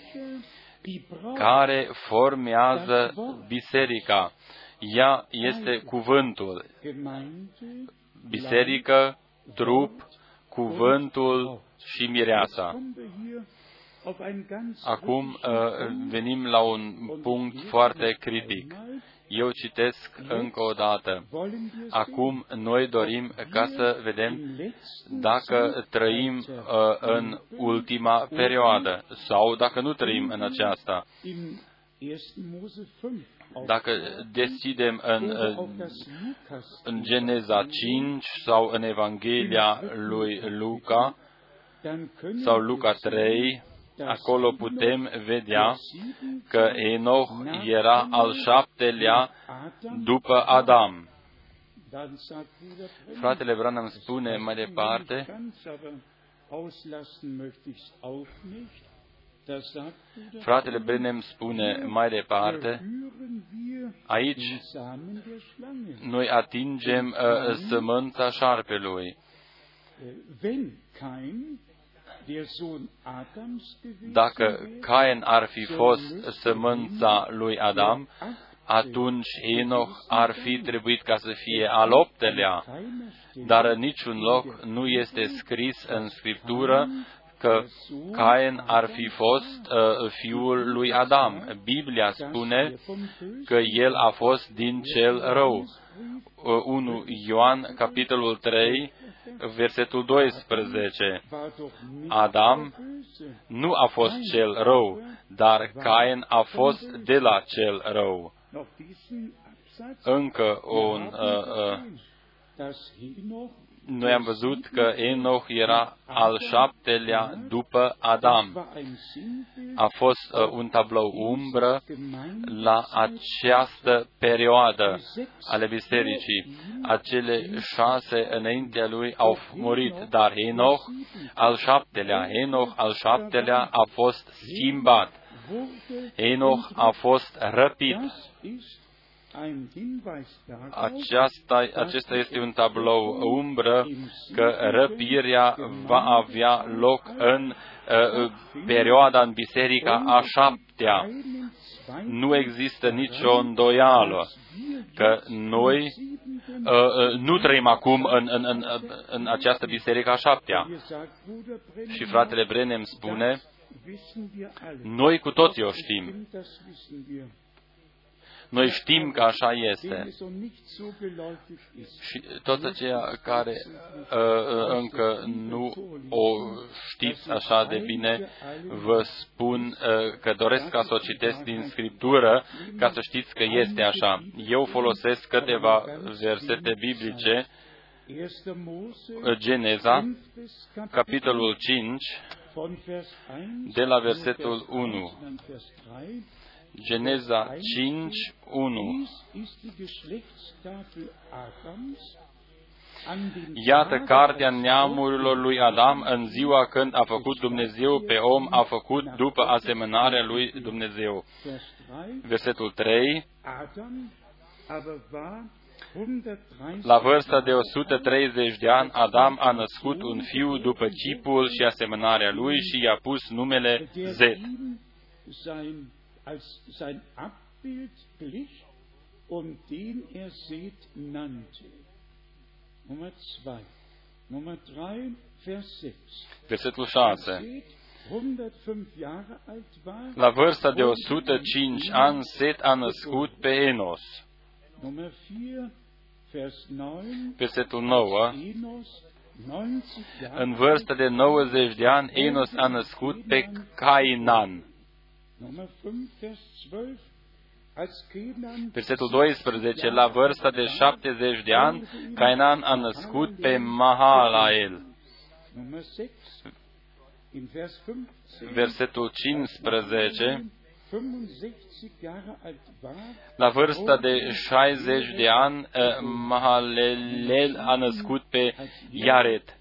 care formează biserica. Ea este cuvântul. Biserică, trup, cuvântul și mireasa. Acum venim la un punct foarte critic. Eu citesc încă o dată. Acum noi dorim ca să vedem dacă trăim uh, în ultima perioadă sau dacă nu trăim în aceasta. Dacă decidem în, în Geneza cinci sau în Evanghelia lui Luca sau Luca trei, acolo putem vedea că Enoch era al șaptelea după Adam. Fratele Branham spune mai departe, Fratele Branham spune mai departe, aici noi atingem uh, sămânța șarpelui. Dacă Cain ar fi fost sămânța lui Adam, atunci Enoch ar fi trebuit ca să fie al optelea, dar în niciun loc nu este scris în Scriptură că Cain ar fi fost uh, fiul lui Adam. Biblia spune că el a fost din cel rău. Uh, unu Ioan, capitolul trei, versetul doisprezece. Adam nu a fost cel rău, dar Cain a fost de la cel rău. Încă un... Uh, uh, Noi am văzut că Enoch era al șaptelea după Adam. A fost uh, un tablou umbră la această perioadă ale bisericii. Acele șase înaintea lui au murit, dar Enoch al șaptelea, Enoch al șaptelea a fost schimbat. Enoch a fost răpit. Aceasta, acesta este un tablou umbră că răpirea va avea loc în uh, perioada în biserica a șaptea. Nu există nicio îndoială că noi uh, nu trăim acum în, în, în, în această biserică a șaptea. Și fratele Branham spune, noi cu toții o știm. Noi știm că așa este. Și toți aceia care uh, încă nu o știți așa de bine, vă spun uh, că doresc ca să o citesc din Scriptură, ca să știți că este așa. Eu folosesc câteva versete biblice, Geneza, capitolul cinci, de la versetul unu. Geneza cinci, unu. Iată cartea neamurilor lui Adam în ziua când a făcut Dumnezeu pe om, a făcut după asemănarea lui Dumnezeu. Versetul trei. La vârsta de o sută treizeci de ani, Adam a născut un fiu după chipul și asemănarea lui și i-a pus numele Zet. Als sein Abbild glich und den er Seth nannte. Nummer zwei. Nummer drei, Vers sechs. Versetul șase. La vârsta de o sută cinci ani, Set a născut pe Enos. Nummer vier, Vers neun. Versetul nouă. În vârsta de nouăzeci de ani, Enos a născut pe Cainan. Versetul doisprezece. La vârsta de șaptezeci de ani, Cainan a născut pe Mahalael. versetul cincisprezece, la vârsta de șaizeci de ani, Mahalalel a născut pe Iared.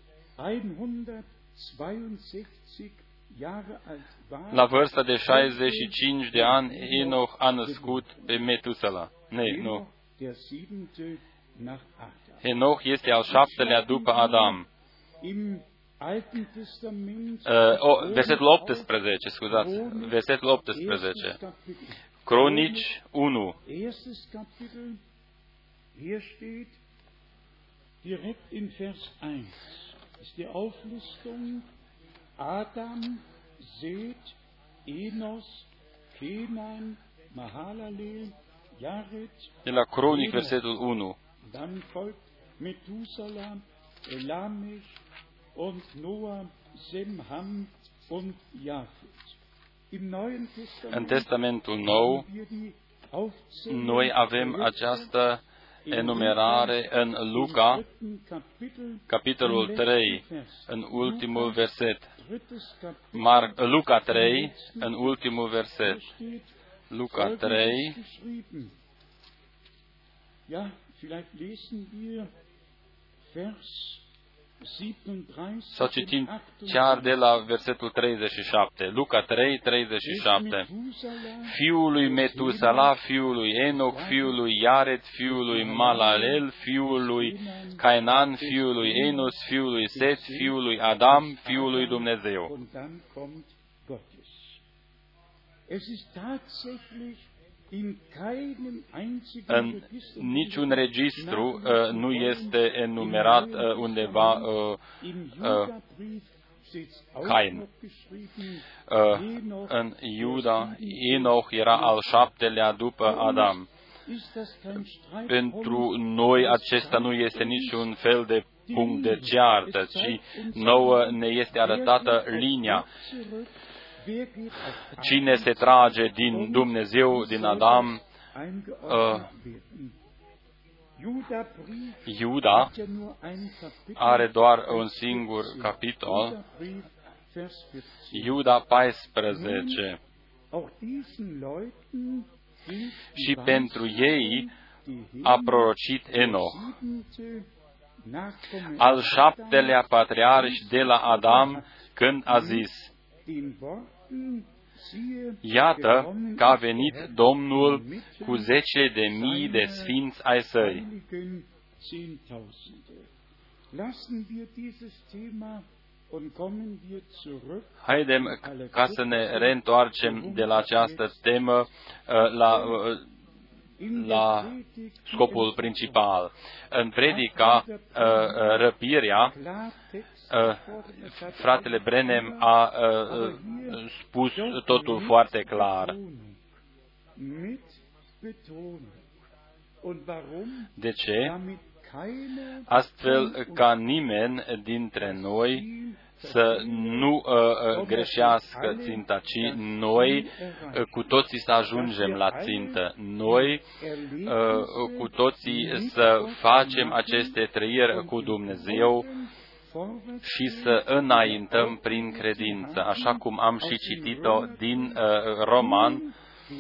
La vârsta de șaizeci și cinci de ani, Enoch a născut pe Metusela. Ne, nu. Enoch este al șaptelea după Adam. Uh, oh, versetul optsprezece, scuzați, versetul optsprezece. Cronici unu. Direkt in Vers eins ist die Auflistung: Adam, Seth, Enos, Kenan, Mahalalel, Jared. De la Cronic, versetul unu. Dann folgt Methuselah, Lamech und Noah, Sem, Ham und Japhet. Im Neuen Testament, în Testamentul Nou, noi avem această enumerare în Luca, capitolul trei, în ultimul verset. Mar- Luca trei, în ultimul verset. Luca trei. Ja, vielleicht lesen wir Vers Sau citim chiar de la versetul treizeci și șapte. Luca trei, treizeci și șapte. Fiul lui Metusela, fiul lui Enoch, fiul lui Iared, fiul lui Mahalalel, fiul lui Cainan, fiul lui Enos, fiul lui Set, fiul lui Adam, fiul lui Dumnezeu. În niciun registru uh, nu este enumerat uh, undeva uh, uh, Cain. Uh, în Iuda, Enoch era al șaptelea după Adam. Pentru noi acesta nu este niciun fel de punct de ceartă, ci nouă ne este arătată linia. Cine se trage din Dumnezeu, din Adam, uh, Iuda are doar un singur capitol, Iuda paisprezece. Și pentru ei a prorocit Enoch, al șaptelea patriarh de la Adam, când a zis: iată că a venit Domnul cu zece de mii de sfinți ai săi. Haidem ca să ne reîntoarcem de la această temă la, la scopul principal. În predica Răpirea, fratele Brenem a spus totul foarte clar. De ce? Astfel ca nimeni dintre noi să nu uh, greșească ținta, ci noi uh, cu toții să ajungem la țintă. Noi uh, cu toții să facem aceste trăiri cu Dumnezeu și să înaintăm prin credință, așa cum am și citit-o din uh, Roman,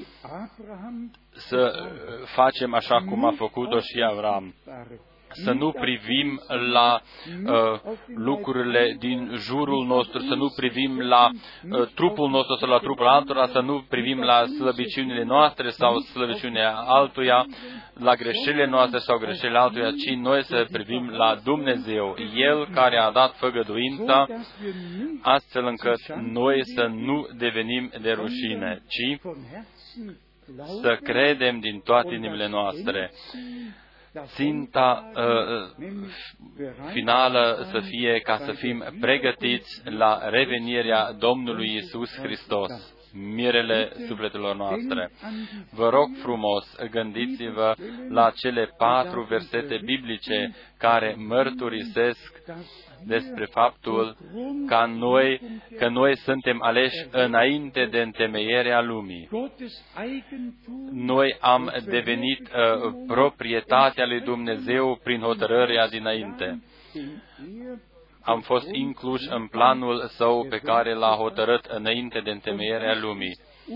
să facem așa cum a făcut-o și Avram. Să nu privim la uh, lucrurile din jurul nostru, să nu privim la uh, trupul nostru sau la trupul altora, să nu privim la slăbiciunile noastre sau slăbiciunea altuia, la greșelile noastre sau greșelile altuia, ci noi să privim la Dumnezeu, El care a dat făgăduința, astfel încât noi să nu devenim de rușine, ci să credem din toate inimile noastre. Ținta uh, finală să fie ca să fim pregătiți la revenirea Domnului Iisus Hristos, mirele sufletelor noastre. Vă rog frumos, gândiți-vă la cele patru versete biblice care mărturisesc despre faptul că noi, că noi suntem aleși înainte de întemeierea lumii. Noi am devenit uh, proprietatea lui Dumnezeu prin hotărârea dinainte. am fost incluși în planul Său pe care l-a hotărât înainte de întemeierea lumii.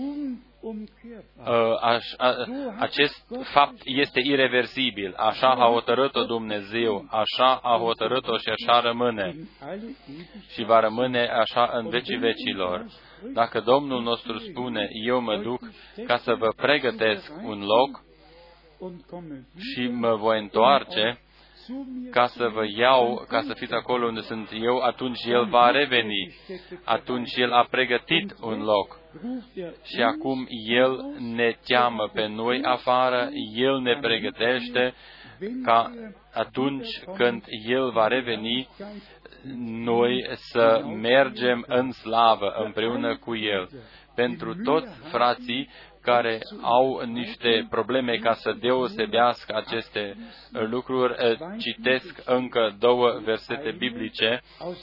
Aș, a, acest fapt este ireversibil. Așa a hotărât-o Dumnezeu, așa a hotărât-o și așa rămâne. Și va rămâne așa în vecii vecilor. Dacă Domnul nostru spune, eu mă duc ca să vă pregătesc un loc și mă voi întoarce ca să vă iau, ca să fiți acolo unde sunt eu, atunci El va reveni. Atunci El a pregătit un loc. Și acum El ne cheamă pe noi afară, El ne pregătește ca atunci când El va reveni, noi să mergem în slavă împreună cu El. Pentru toți frații care au niște probleme ca să deosebească aceste lucruri, citesc încă două versete biblice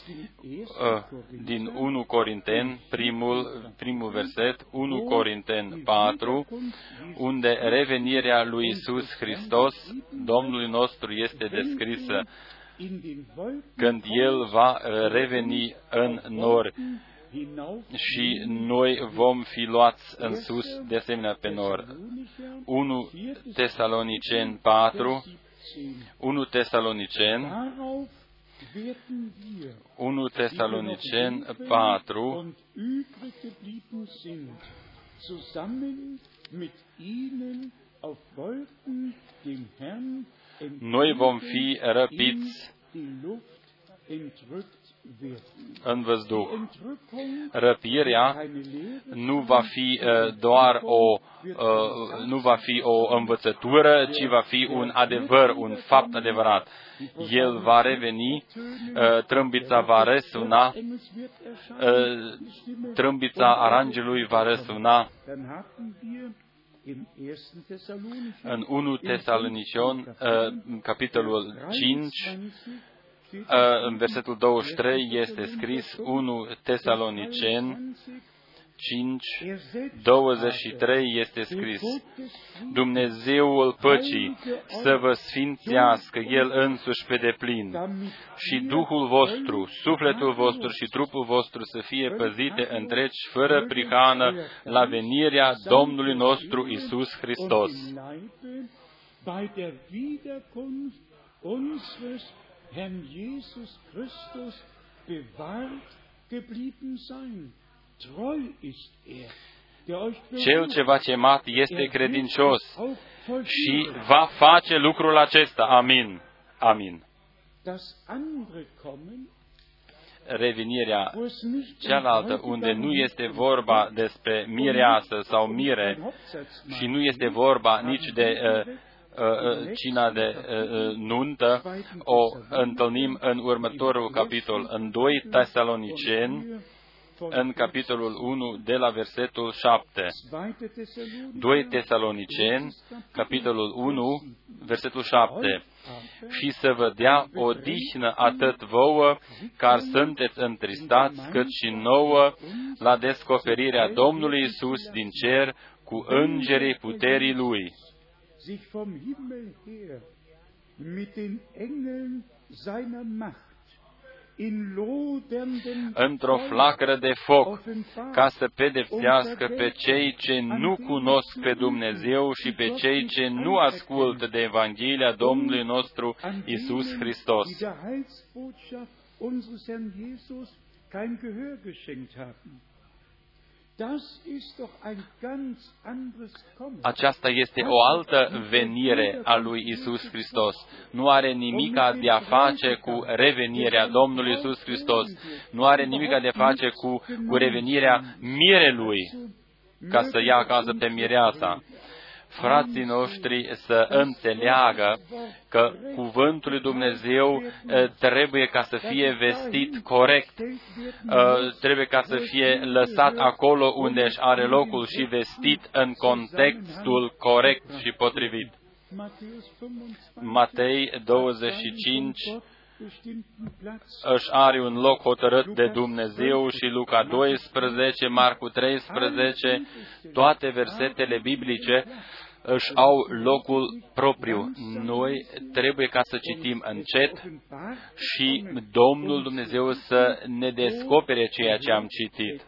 din unu Corinteni, primul, primul verset, unu Corinteni patru, unde revenirea lui Iisus Hristos, Domnului nostru, este descrisă când El va reveni în nori și noi vom fi luați în sus de asemenea pe nor. unu Tesaloniceni patru, unu Tesaloniceni, unu Tesaloniceni patru, noi vom fi răpiți în văzduh. Răpirea nu va fi uh, doar o, uh, nu va fi o învățătură, ci va fi un adevăr, un fapt adevărat. El va reveni, uh, trâmbița va răsuna, uh, trâmbița arangelui va răsuna. În unu Tesaloniceni, uh, capitolul cinci, în versetul douăzeci și trei este scris, unu Tesaloniceni cinci, douăzeci și trei este scris, Dumnezeul păcii să vă sfințească El însuși pe deplin și Duhul vostru, sufletul vostru și trupul vostru să fie păzite întregi, fără prihană, la venirea Domnului nostru Iisus Hristos. Herrn Jesus Christus bewahrt geblieben sein. Treu ist er, der euch Cel ce v-a chemat este credincios și va face lucrul acesta. Amin. Amin. Revenirea cealaltă, unde nu este vorba despre mireasă sau mire și nu este vorba nici de uh, cina de uh, nuntă, o întâlnim în următorul capitol, în doi Tesaloniceni, în capitolul unu, de la versetul șapte. doi Tesaloniceni, capitolul unu, versetul șapte. Și să vă dea odihnă atât vouă, care sunteți întristați, cât și nouă, la descoperirea Domnului Iisus din cer, cu îngerii puterii Lui. Sich vom Himmel her mit den Engeln seiner Macht in lodernden într-o flacără de foc, ca să pedepsească pe cei ce nu cunosc pe Dumnezeu și pe cei ce nu ascultă de Evanghelia Domnului nostru Iisus Hristos. Aceasta este o altă venire a lui Iisus Hristos. Nu are nimica de a face cu revenirea Domnului Iisus Hristos. Nu are nimica de a face cu, cu revenirea mirelui, ca să ia acasă pe mireasa. Frații noștri să înțeleagă că cuvântul lui Dumnezeu trebuie ca să fie vestit corect, trebuie ca să fie lăsat acolo unde își are locul și vestit în contextul corect și potrivit. Matei douăzeci și cinci își are un loc hotărât de Dumnezeu și Luca doisprezece, Marcu treisprezece, toate versetele biblice își au locul propriu. Noi trebuie ca să citim încet și Domnul Dumnezeu să ne descopere ceea ce am citit.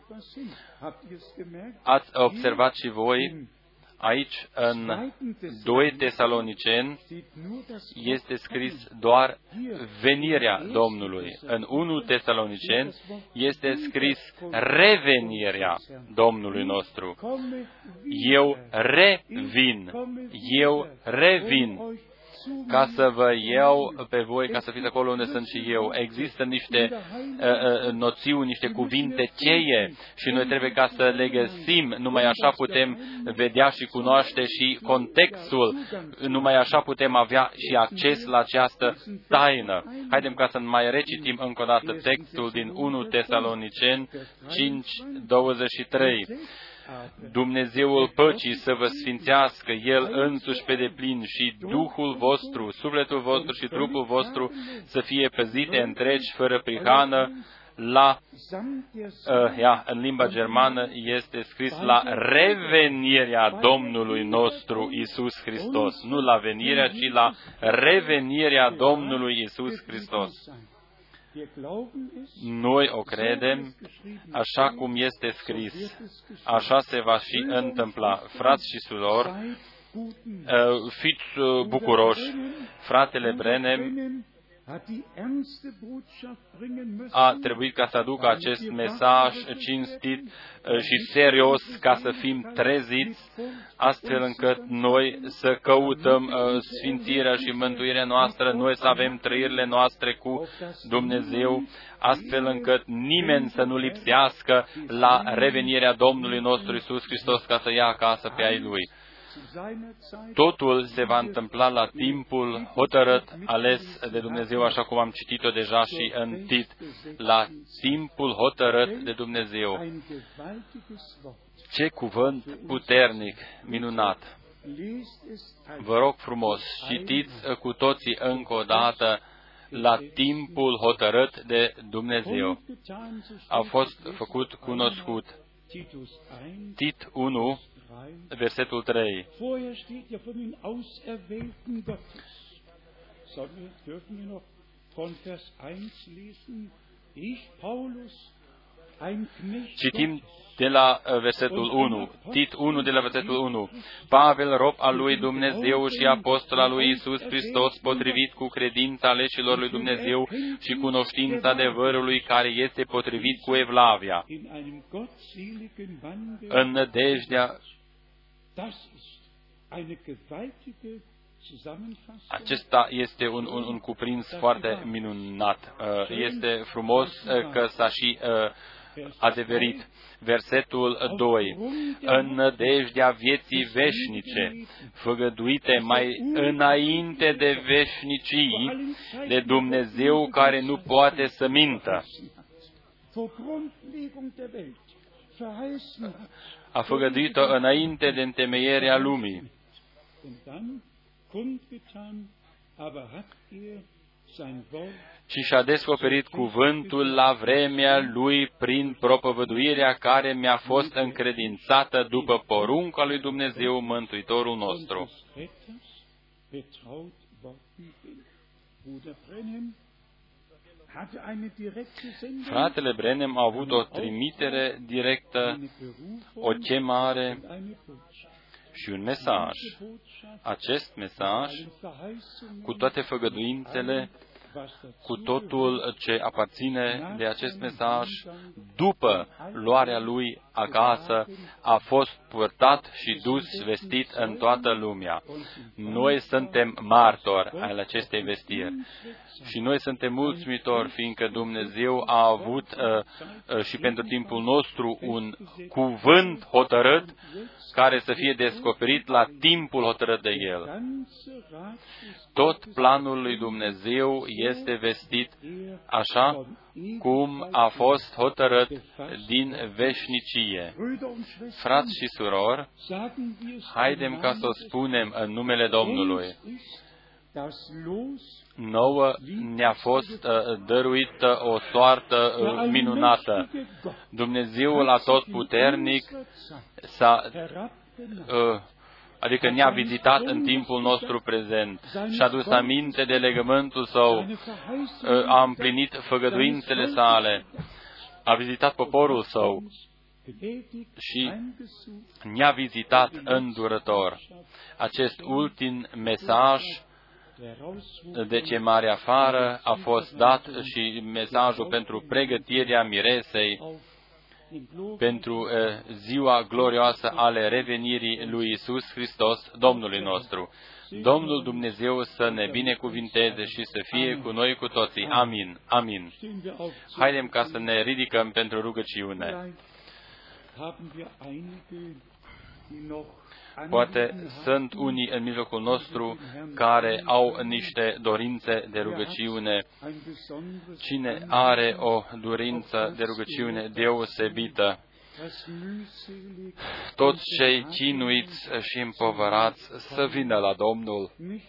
Ați observat și voi, aici, în doi Tesaloniceni, este scris doar venirea Domnului. În unu Tesaloniceni este scris revenirea Domnului nostru. Eu revin, eu revin, ca să vă iau pe voi, ca să fiți acolo unde sunt și eu. Există niște uh, uh, noțiuni, niște cuvinte cheie și noi trebuie ca să le găsim. Numai așa putem vedea și cunoaște și contextul. Numai așa putem avea și acces la această taină. Haidem ca să mai recitim încă o dată textul din unu Tesaloniceni cinci, douăzeci și trei. Dumnezeul păcii să vă sfințească El însuși pe deplin și Duhul vostru, sufletul vostru și trupul vostru să fie păzite întregi, fără prihană, la, uh, ia, în limba germană este scris la revenirea Domnului nostru Iisus Hristos. Nu la venirea, ci la revenirea Domnului Iisus Hristos. Noi o credem, așa cum este scris, așa se va și întâmpla. Frați și surori, fiți bucuroși, fratele Branham a trebuit ca să aducă acest mesaj cinstit și serios, ca să fim treziți, astfel încât noi să căutăm sfințirea și mântuirea noastră, noi să avem trăirile noastre cu Dumnezeu, astfel încât nimeni să nu lipsească la revenirea Domnului nostru Iisus Hristos ca să ia acasă pe ai Lui. Totul se va întâmpla la timpul hotărât, ales de Dumnezeu, așa cum am citit-o deja și în Tit, la timpul hotărât de Dumnezeu. Ce cuvânt puternic, minunat! Vă rog frumos, citiți cu toții încă o dată la timpul hotărât de Dumnezeu. A fost făcut cunoscut. Tit unu, versetul trei. Citim de la versetul unu, Tit unu de la versetul unu. Pavel, rob al lui Dumnezeu și apostol al lui Iisus Hristos, potrivit cu credința aleșilor lui Dumnezeu și cunoștința adevărului care este potrivit cu evlavia, în nădejdea. Acesta este un, un, un cuprins foarte minunat. Este frumos că s-a și adeverit. Versetul doi. În nădejdea vieții veșnice, făgăduite mai înainte de veșnicii, de Dumnezeu care nu poate să mintă. A făgăduit-o înainte de întemeierea lumii. Și și-a descoperit cuvântul la vremea lui prin propovăduirea care mi-a fost încredințată după porunca lui Dumnezeu Mântuitorul nostru. Fratele Branham a avut o trimitere directă, o chemare și un mesaj. Acest mesaj, cu toate făgăduințele, cu totul ce aparține de acest mesaj, după luarea lui acasă, a fost purtat și dus vestit în toată lumea. Noi suntem martori al acestei vestiri și noi suntem mulțumitori, fiindcă Dumnezeu a avut uh, uh, și pentru timpul nostru un cuvânt hotărât care să fie descoperit la timpul hotărât de El. Tot planul lui Dumnezeu este vestit așa cum a fost hotărât din veșnicie. Frați și surori, haidem ca să o spunem în numele Domnului. Nouă ne-a fost uh, dăruită o soartă uh, minunată. Dumnezeul Atotputernic s-a uh, adică ne-a vizitat în timpul nostru prezent și-a dus aminte de legământul Său, a împlinit făgăduințele Sale, a vizitat poporul Său și ne-a vizitat îndurător. Acest ultim mesaj de chemare afară a fost dat și mesajul pentru pregătirea miresei pentru ziua glorioasă ale revenirii lui Iisus Hristos, Domnului nostru. Domnul Dumnezeu să ne binecuvinteze și să fie cu noi cu toții. Amin. Amin. Haidem ca să ne ridicăm pentru rugăciune. Poate sunt unii în mijlocul nostru care au niște dorințe de rugăciune. Cine are o dorință de rugăciune deosebită? Toți cei chinuiți și împovărați să vină la Domnul.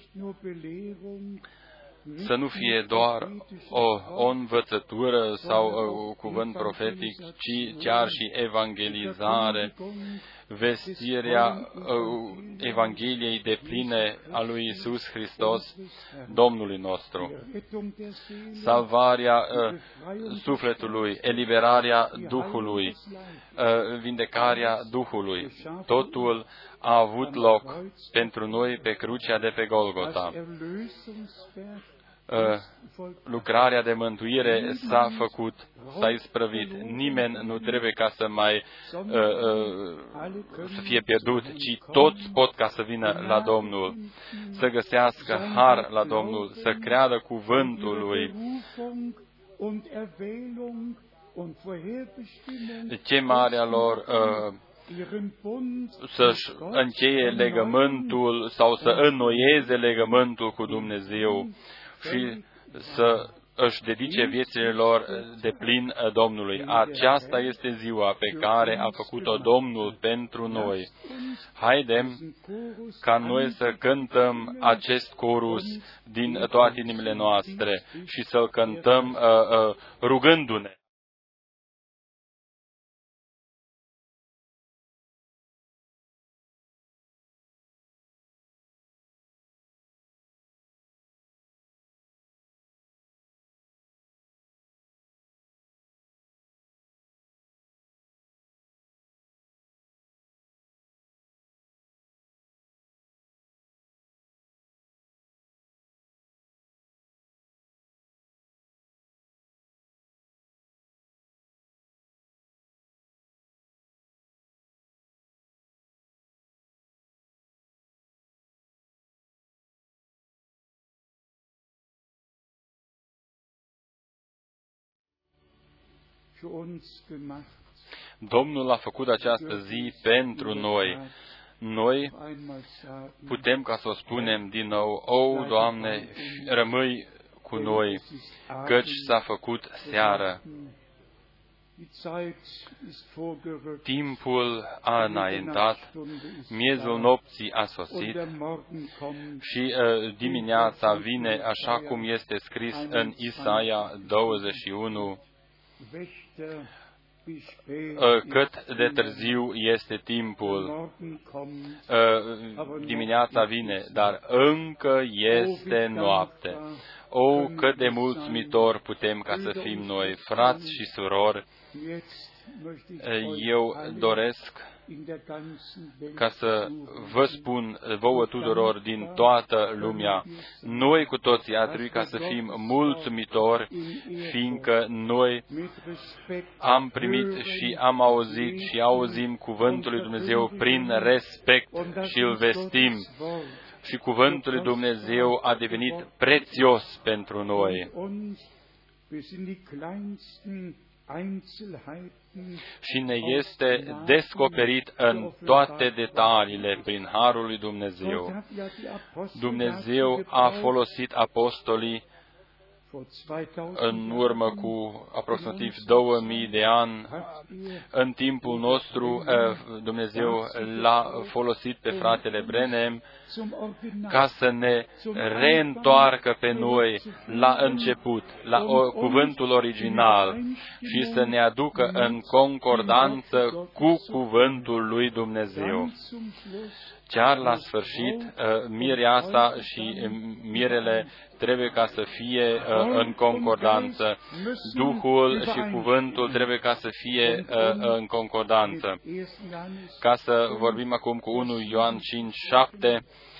Să nu fie doar o, o învățătură sau un cuvânt profetic, ci chiar și evangelizare, vestirea Evangheliei de pline a lui Iisus Hristos, Domnului nostru, salvarea uh, sufletului, eliberarea Duhului, uh, vindecarea Duhului. Totul a avut loc pentru noi pe crucea de pe Golgota. Uh, lucrarea de mântuire s-a făcut, s-a isprăvit. Nimeni nu trebuie ca să mai uh, uh, să fie pierdut, ci toți pot ca să vină la Domnul, să găsească har la Domnul, să creadă cuvântul Lui. Chemarea lor uh, să-și încheie legământul sau să înnoieze legământul cu Dumnezeu și să își dedice viețile lor de plin Domnului. Aceasta este ziua pe care a făcut-o Domnul pentru noi. Haidem ca noi să cântăm acest corus din toate inimile noastre și să-l cântăm uh, uh, rugându-ne. Domnul a făcut această zi pentru noi. Noi putem ca să o spunem din nou, o, Doamne, rămâi cu noi, căci s-a făcut seară. Timpul a înaintat, miezul nopții a sosit și uh, dimineața vine așa cum este scris în Isaia douăzeci și unu, cât de târziu este timpul. Dimineața vine, dar încă este noapte. O, cât de mulțumitori putem ca să fim noi, frați și surori. Eu doresc ca să vă spun vouă tuturor din toată lumea, noi cu toții ar trebui ca să fim mulțumitori, fiindcă noi am primit și am auzit și auzim cuvântul lui Dumnezeu prin respect și îl vestim. Și cuvântul lui Dumnezeu a devenit prețios pentru noi. Și ne este descoperit în toate detaliile prin harul lui Dumnezeu. Dumnezeu a folosit apostolii în urmă cu aproximativ două mii de ani, în timpul nostru, Dumnezeu l-a folosit pe fratele Branham ca să ne reîntoarcă pe noi la început, la o, cuvântul original și să ne aducă în concordanță cu cuvântul lui Dumnezeu. Chiar la sfârșit, mireasa și mirele trebuie ca să fie în concordanță. Duhul și cuvântul trebuie ca să fie în concordanță. Ca să vorbim acum cu unu Ioan cinci șapte,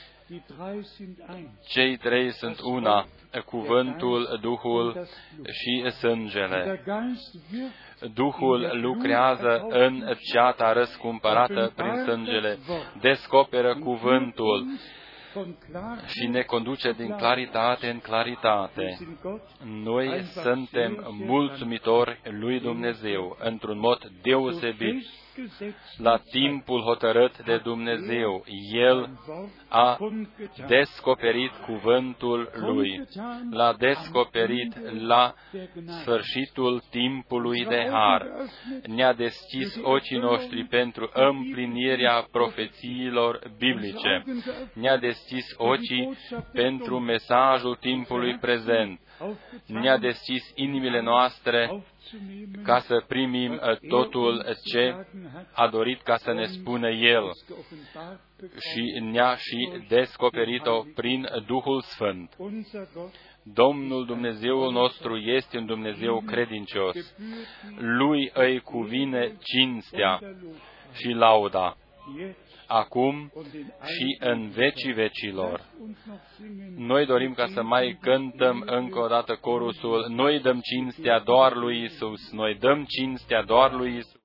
cei trei sunt una, cuvântul, Duhul și sângele. Duhul lucrează în ceata răscumpărată prin sângele, descoperă cuvântul și ne conduce din claritate în claritate. Noi suntem mulțumitori lui Dumnezeu într-un mod deosebit. La timpul hotărât de Dumnezeu, El a descoperit cuvântul Lui. L-a descoperit la sfârșitul timpului de har. Ne-a deschis ochii noștri pentru împlinirea profețiilor biblice. Ne-a deschis ochii pentru mesajul timpului prezent. Ne-a deschis inimile noastre ca să primim totul ce a dorit ca să ne spună El și ne-a și descoperit-o prin Duhul Sfânt. Domnul Dumnezeul nostru este un Dumnezeu credincios. Lui îi cuvine cinstea și lauda, acum și în vecii vecilor. Noi dorim ca să mai cântăm încă o dată corusul: noi dăm cinstea doar lui Isus, noi dăm cinstea doar lui Isus.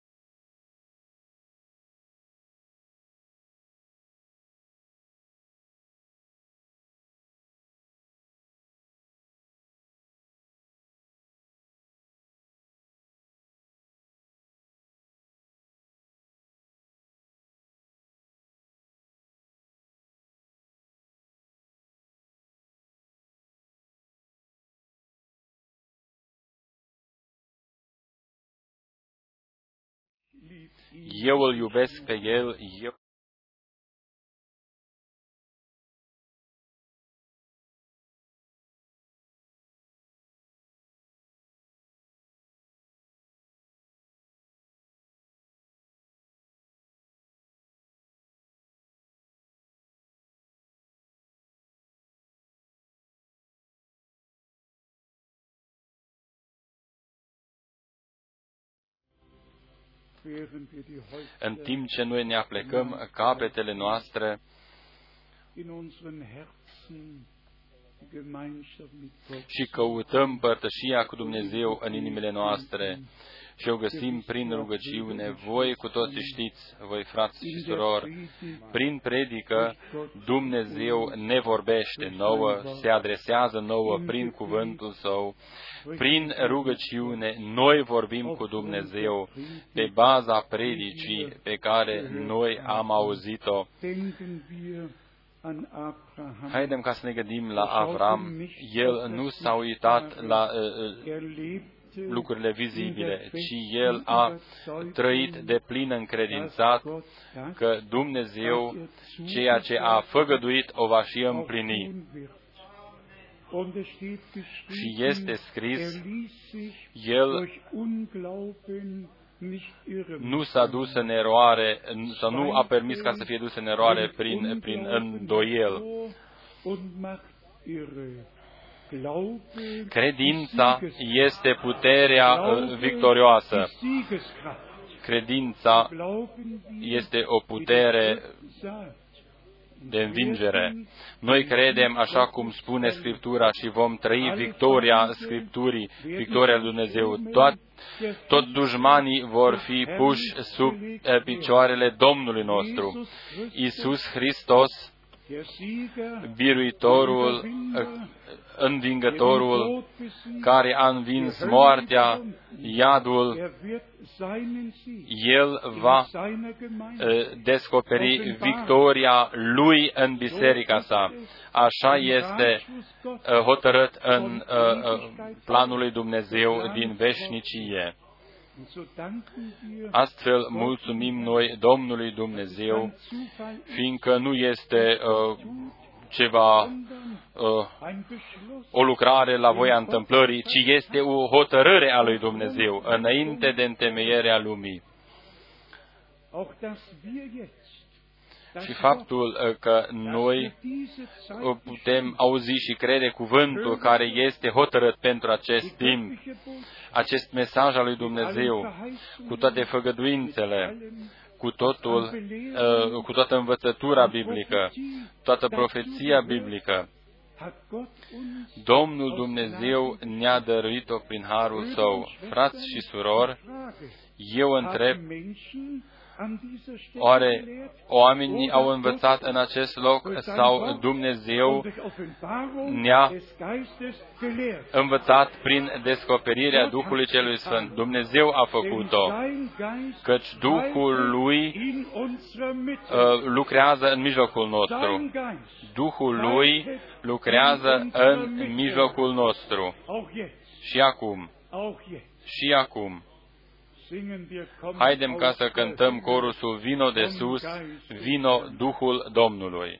Eu îl iubesc pe El, eu în timp ce noi ne aplecăm capetele noastre și căutăm părtășia cu Dumnezeu în inimile noastre și o găsim prin rugăciune. Voi cu toții știți, voi frați și surori, prin predică Dumnezeu ne vorbește nouă, se adresează nouă prin cuvântul Său. Prin rugăciune noi vorbim cu Dumnezeu pe baza predicii pe care noi am auzit-o. Haidem ca să ne gândim la Avram. El nu s-a uitat la uh, lucrurile vizibile, ci el a trăit de plin încredințat că Dumnezeu, ceea ce a făgăduit, o va și împlini. Și este scris, el nu s-a dus în eroare, sau nu a permis ca să fie dus în eroare prin, prin îndoiel. Credința este puterea victorioasă. Credința este o putere de învingere. Noi credem așa cum spune Scriptura și vom trăi victoria Scripturii, victoria lui Dumnezeu. Tot, tot dușmanii vor fi puși sub picioarele Domnului nostru. Iisus Hristos, biruitorul învingătorul care a învins moartea, iadul, El va descoperi victoria Lui în biserica sa. Așa este hotărât în planul lui Dumnezeu din veșnicie. Astfel mulțumim noi Domnului Dumnezeu, fiindcă nu este uh, ceva, uh, o lucrare la voia întâmplării, ci este o hotărâre a lui Dumnezeu înainte de întemeierea lumii. Și faptul că noi putem auzi și crede cuvântul care este hotărât pentru acest timp, acest mesaj al lui Dumnezeu, cu toate făgăduințele, cu totul, cu toată învățătura biblică, toată profeția biblică, Domnul Dumnezeu ne-a dăruit-o prin harul Său. Frați și surori, eu întreb, oare oamenii au învățat în acest loc sau Dumnezeu ne-a învățat prin descoperirea Duhului Celui Sfânt? Dumnezeu a făcut-o, căci Duhul Lui uh, lucrează în mijlocul nostru. Duhul Lui lucrează în mijlocul nostru. Și acum, și acum, haidem ca să cântăm corusul Vino de sus, vino Duhul Domnului.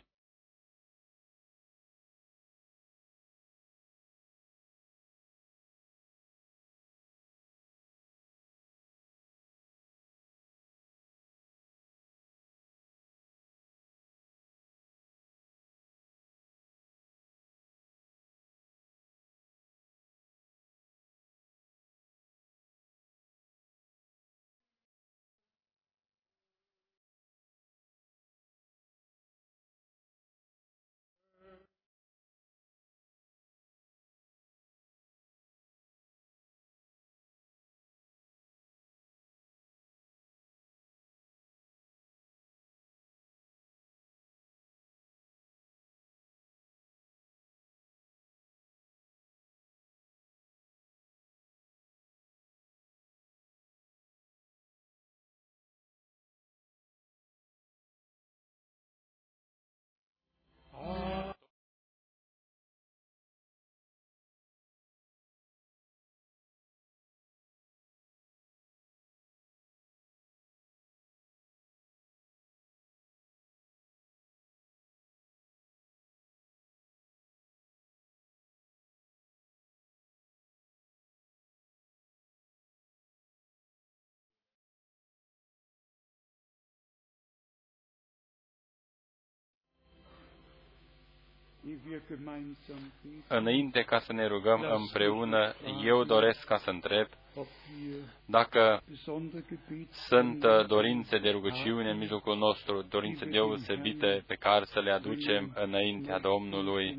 Înainte ca să ne rugăm împreună, eu doresc ca să întreb dacă sunt dorințe de rugăciune în mijlocul nostru, dorințe deosebite pe care să le aducem înaintea Domnului.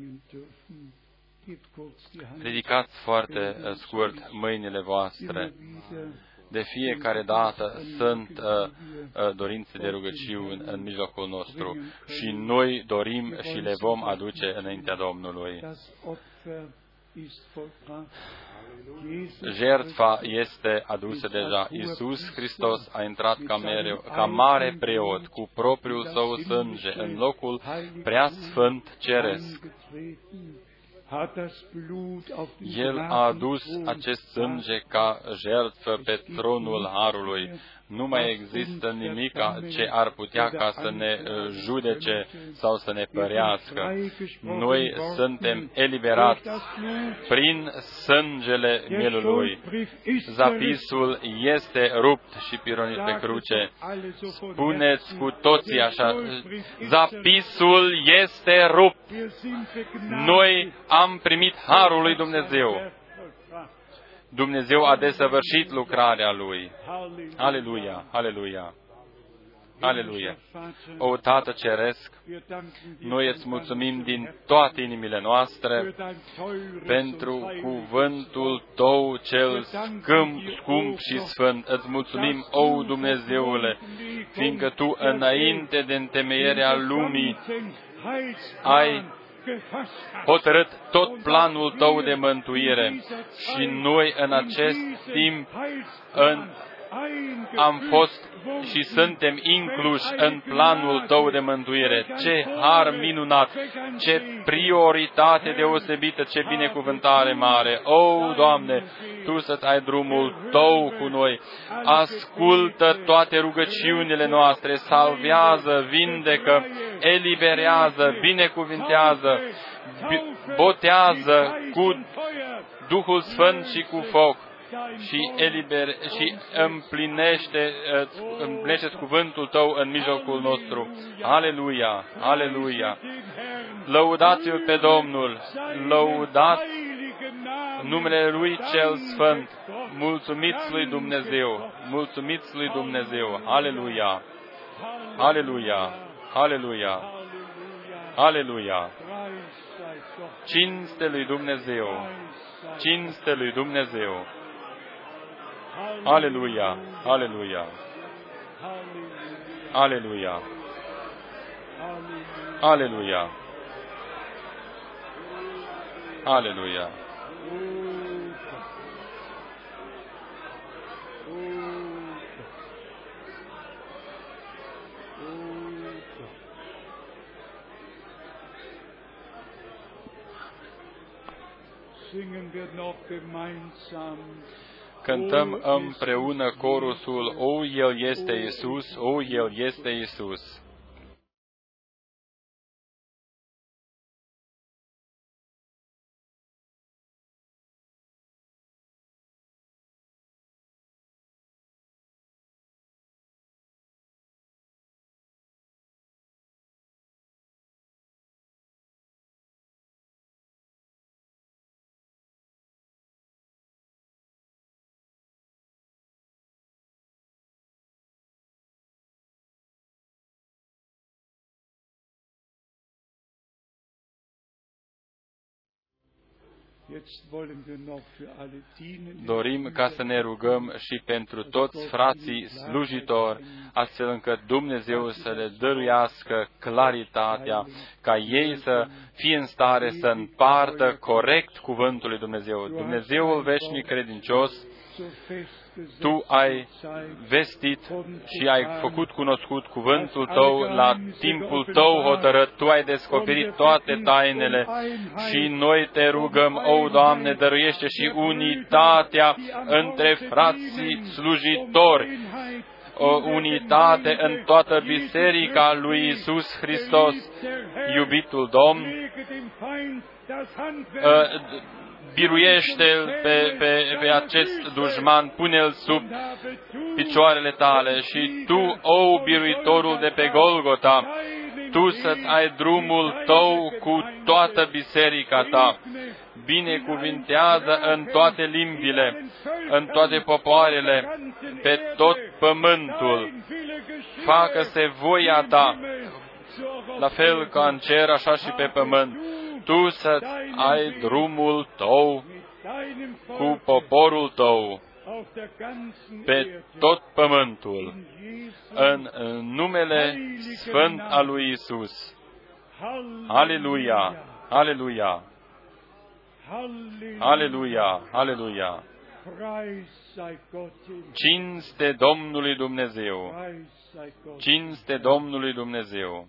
Ridicați foarte scurt mâinile voastre. De fiecare dată sunt uh, uh, dorințe de rugăciuni în mijlocul nostru și noi dorim și le vom aduce înaintea Domnului. Jertfa este adusă deja. Iisus Hristos a intrat ca, mereu, ca mare preot cu propriul Său sânge în locul preasfânt ceresc. El a adus acest sânge ca jertfă pe tronul harului. Nu mai există nimic ce ar putea ca să ne judece sau să ne părească. Noi suntem eliberați prin sângele Mielului. Zapisul este rupt și pironit pe cruce. Spuneți cu toții așa, zapisul este rupt. Noi am primit harul lui Dumnezeu. Dumnezeu a desăvârșit lucrarea Lui. Aleluia, aleluia, aleluia. O Tată Ceresc, noi îți mulțumim din toate inimile noastre pentru cuvântul Tău cel scump, scump și sfânt. Îți mulțumim, o Dumnezeule, fiindcă Tu înainte de întemeierea lumii ai hotărât tot planul Tău de mântuire și noi în acest timp în, am fost și suntem incluși în planul Tău de mântuire. Ce har minunat, ce prioritate deosebită, ce binecuvântare mare. O, Doamne, Tu să-ți ai drumul Tău cu noi. Ascultă toate rugăciunile noastre, salvează, vindecă, eliberează, binecuvintează, botează cu Duhul Sfânt și cu foc. Și, eliber, și împlinește, împlinește cuvântul Tău în mijlocul nostru. Aleluia, aleluia. Lăudați-L pe Domnul, lăudați numele Lui cel Sfânt. Mulțumiți lui Dumnezeu, mulțumiți lui Dumnezeu. Aleluia, aleluia, aleluia, aleluia. Cinste lui Dumnezeu, cinste lui Dumnezeu. Aleluia, aleluia, aleluia, aleluia, aleluia. Cântăm împreună corusul, O, El este Iisus, O, El este Iisus. Dorim ca să ne rugăm și pentru toți frații slujitori, astfel încât Dumnezeu să le dăruiască claritatea, ca ei să fie în stare să împartă corect cuvântul lui Dumnezeu. Dumnezeul veșnic credincios, Tu ai vestit și ai făcut cunoscut cuvântul Tău la timpul Tău hotărât. Tu ai descoperit toate tainele și noi Te rugăm, o, Doamne, dăruiește și unitatea între frații slujitori, o unitate în toată biserica lui Iisus Hristos, iubitul Domn. Biruiește-l pe, pe, pe acest dușman, pune-l sub picioarele Tale și Tu, o, biruitorul de pe Golgota, Tu să-ți ai drumul Tău cu toată biserica Ta. Binecuvintează în toate limbile, în toate popoarele, pe tot pământul. Facă-se voia Ta, la fel ca în cer, așa și pe pământ. Tu să-ți ai drumul Tău cu poporul Tău pe tot pământul, în numele Sfânt al lui Iisus. Aleluia, aleluia, aleluia, aleluia. Cinste Domnului Dumnezeu, cinste Domnului Dumnezeu.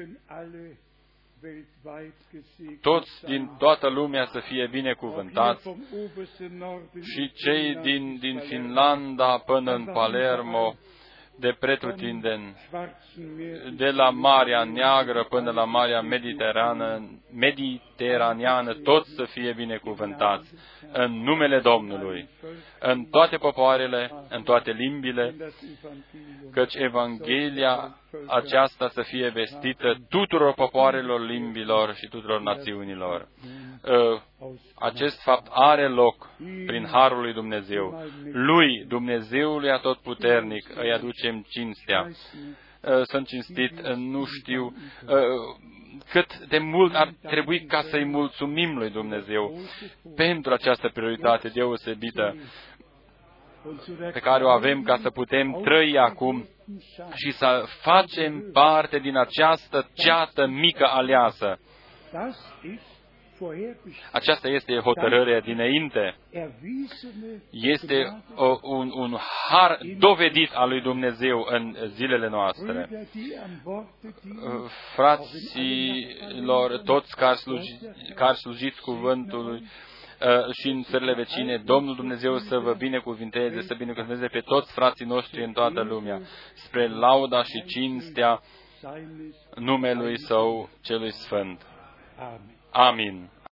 Toți din toată lumea să fie binecuvântați și cei din, din Finlanda până în Palermo, de pretutindeni, de la Marea Neagră până la Marea Mediterană, Mediteraneană, toți să fie binecuvântați în numele Domnului, în toate popoarele, în toate limbile, căci Evanghelia aceasta să fie vestită tuturor popoarelor, limbilor și tuturor națiunilor. Acest fapt are loc prin harul lui Dumnezeu. Lui, Dumnezeului Atotputernic, îi aducem cinstea. Sunt cinstit, nu știu cât de mult ar trebui ca să-i mulțumim lui Dumnezeu pentru această prioritate deosebită pe care o avem ca să putem trăi acum și să facem parte din această ceată mică aleasă. Aceasta este hotărârea dinainte. Este o, un, un har dovedit al lui Dumnezeu în zilele noastre. Fraților, toți care, sluji, care slujiți cuvântului uh, și în țările vecine, Domnul Dumnezeu să vă binecuvinteze, să binecuvinteze pe toți frații noștri în toată lumea, spre lauda și cinstea numelui Său celui Sfânt. Amin.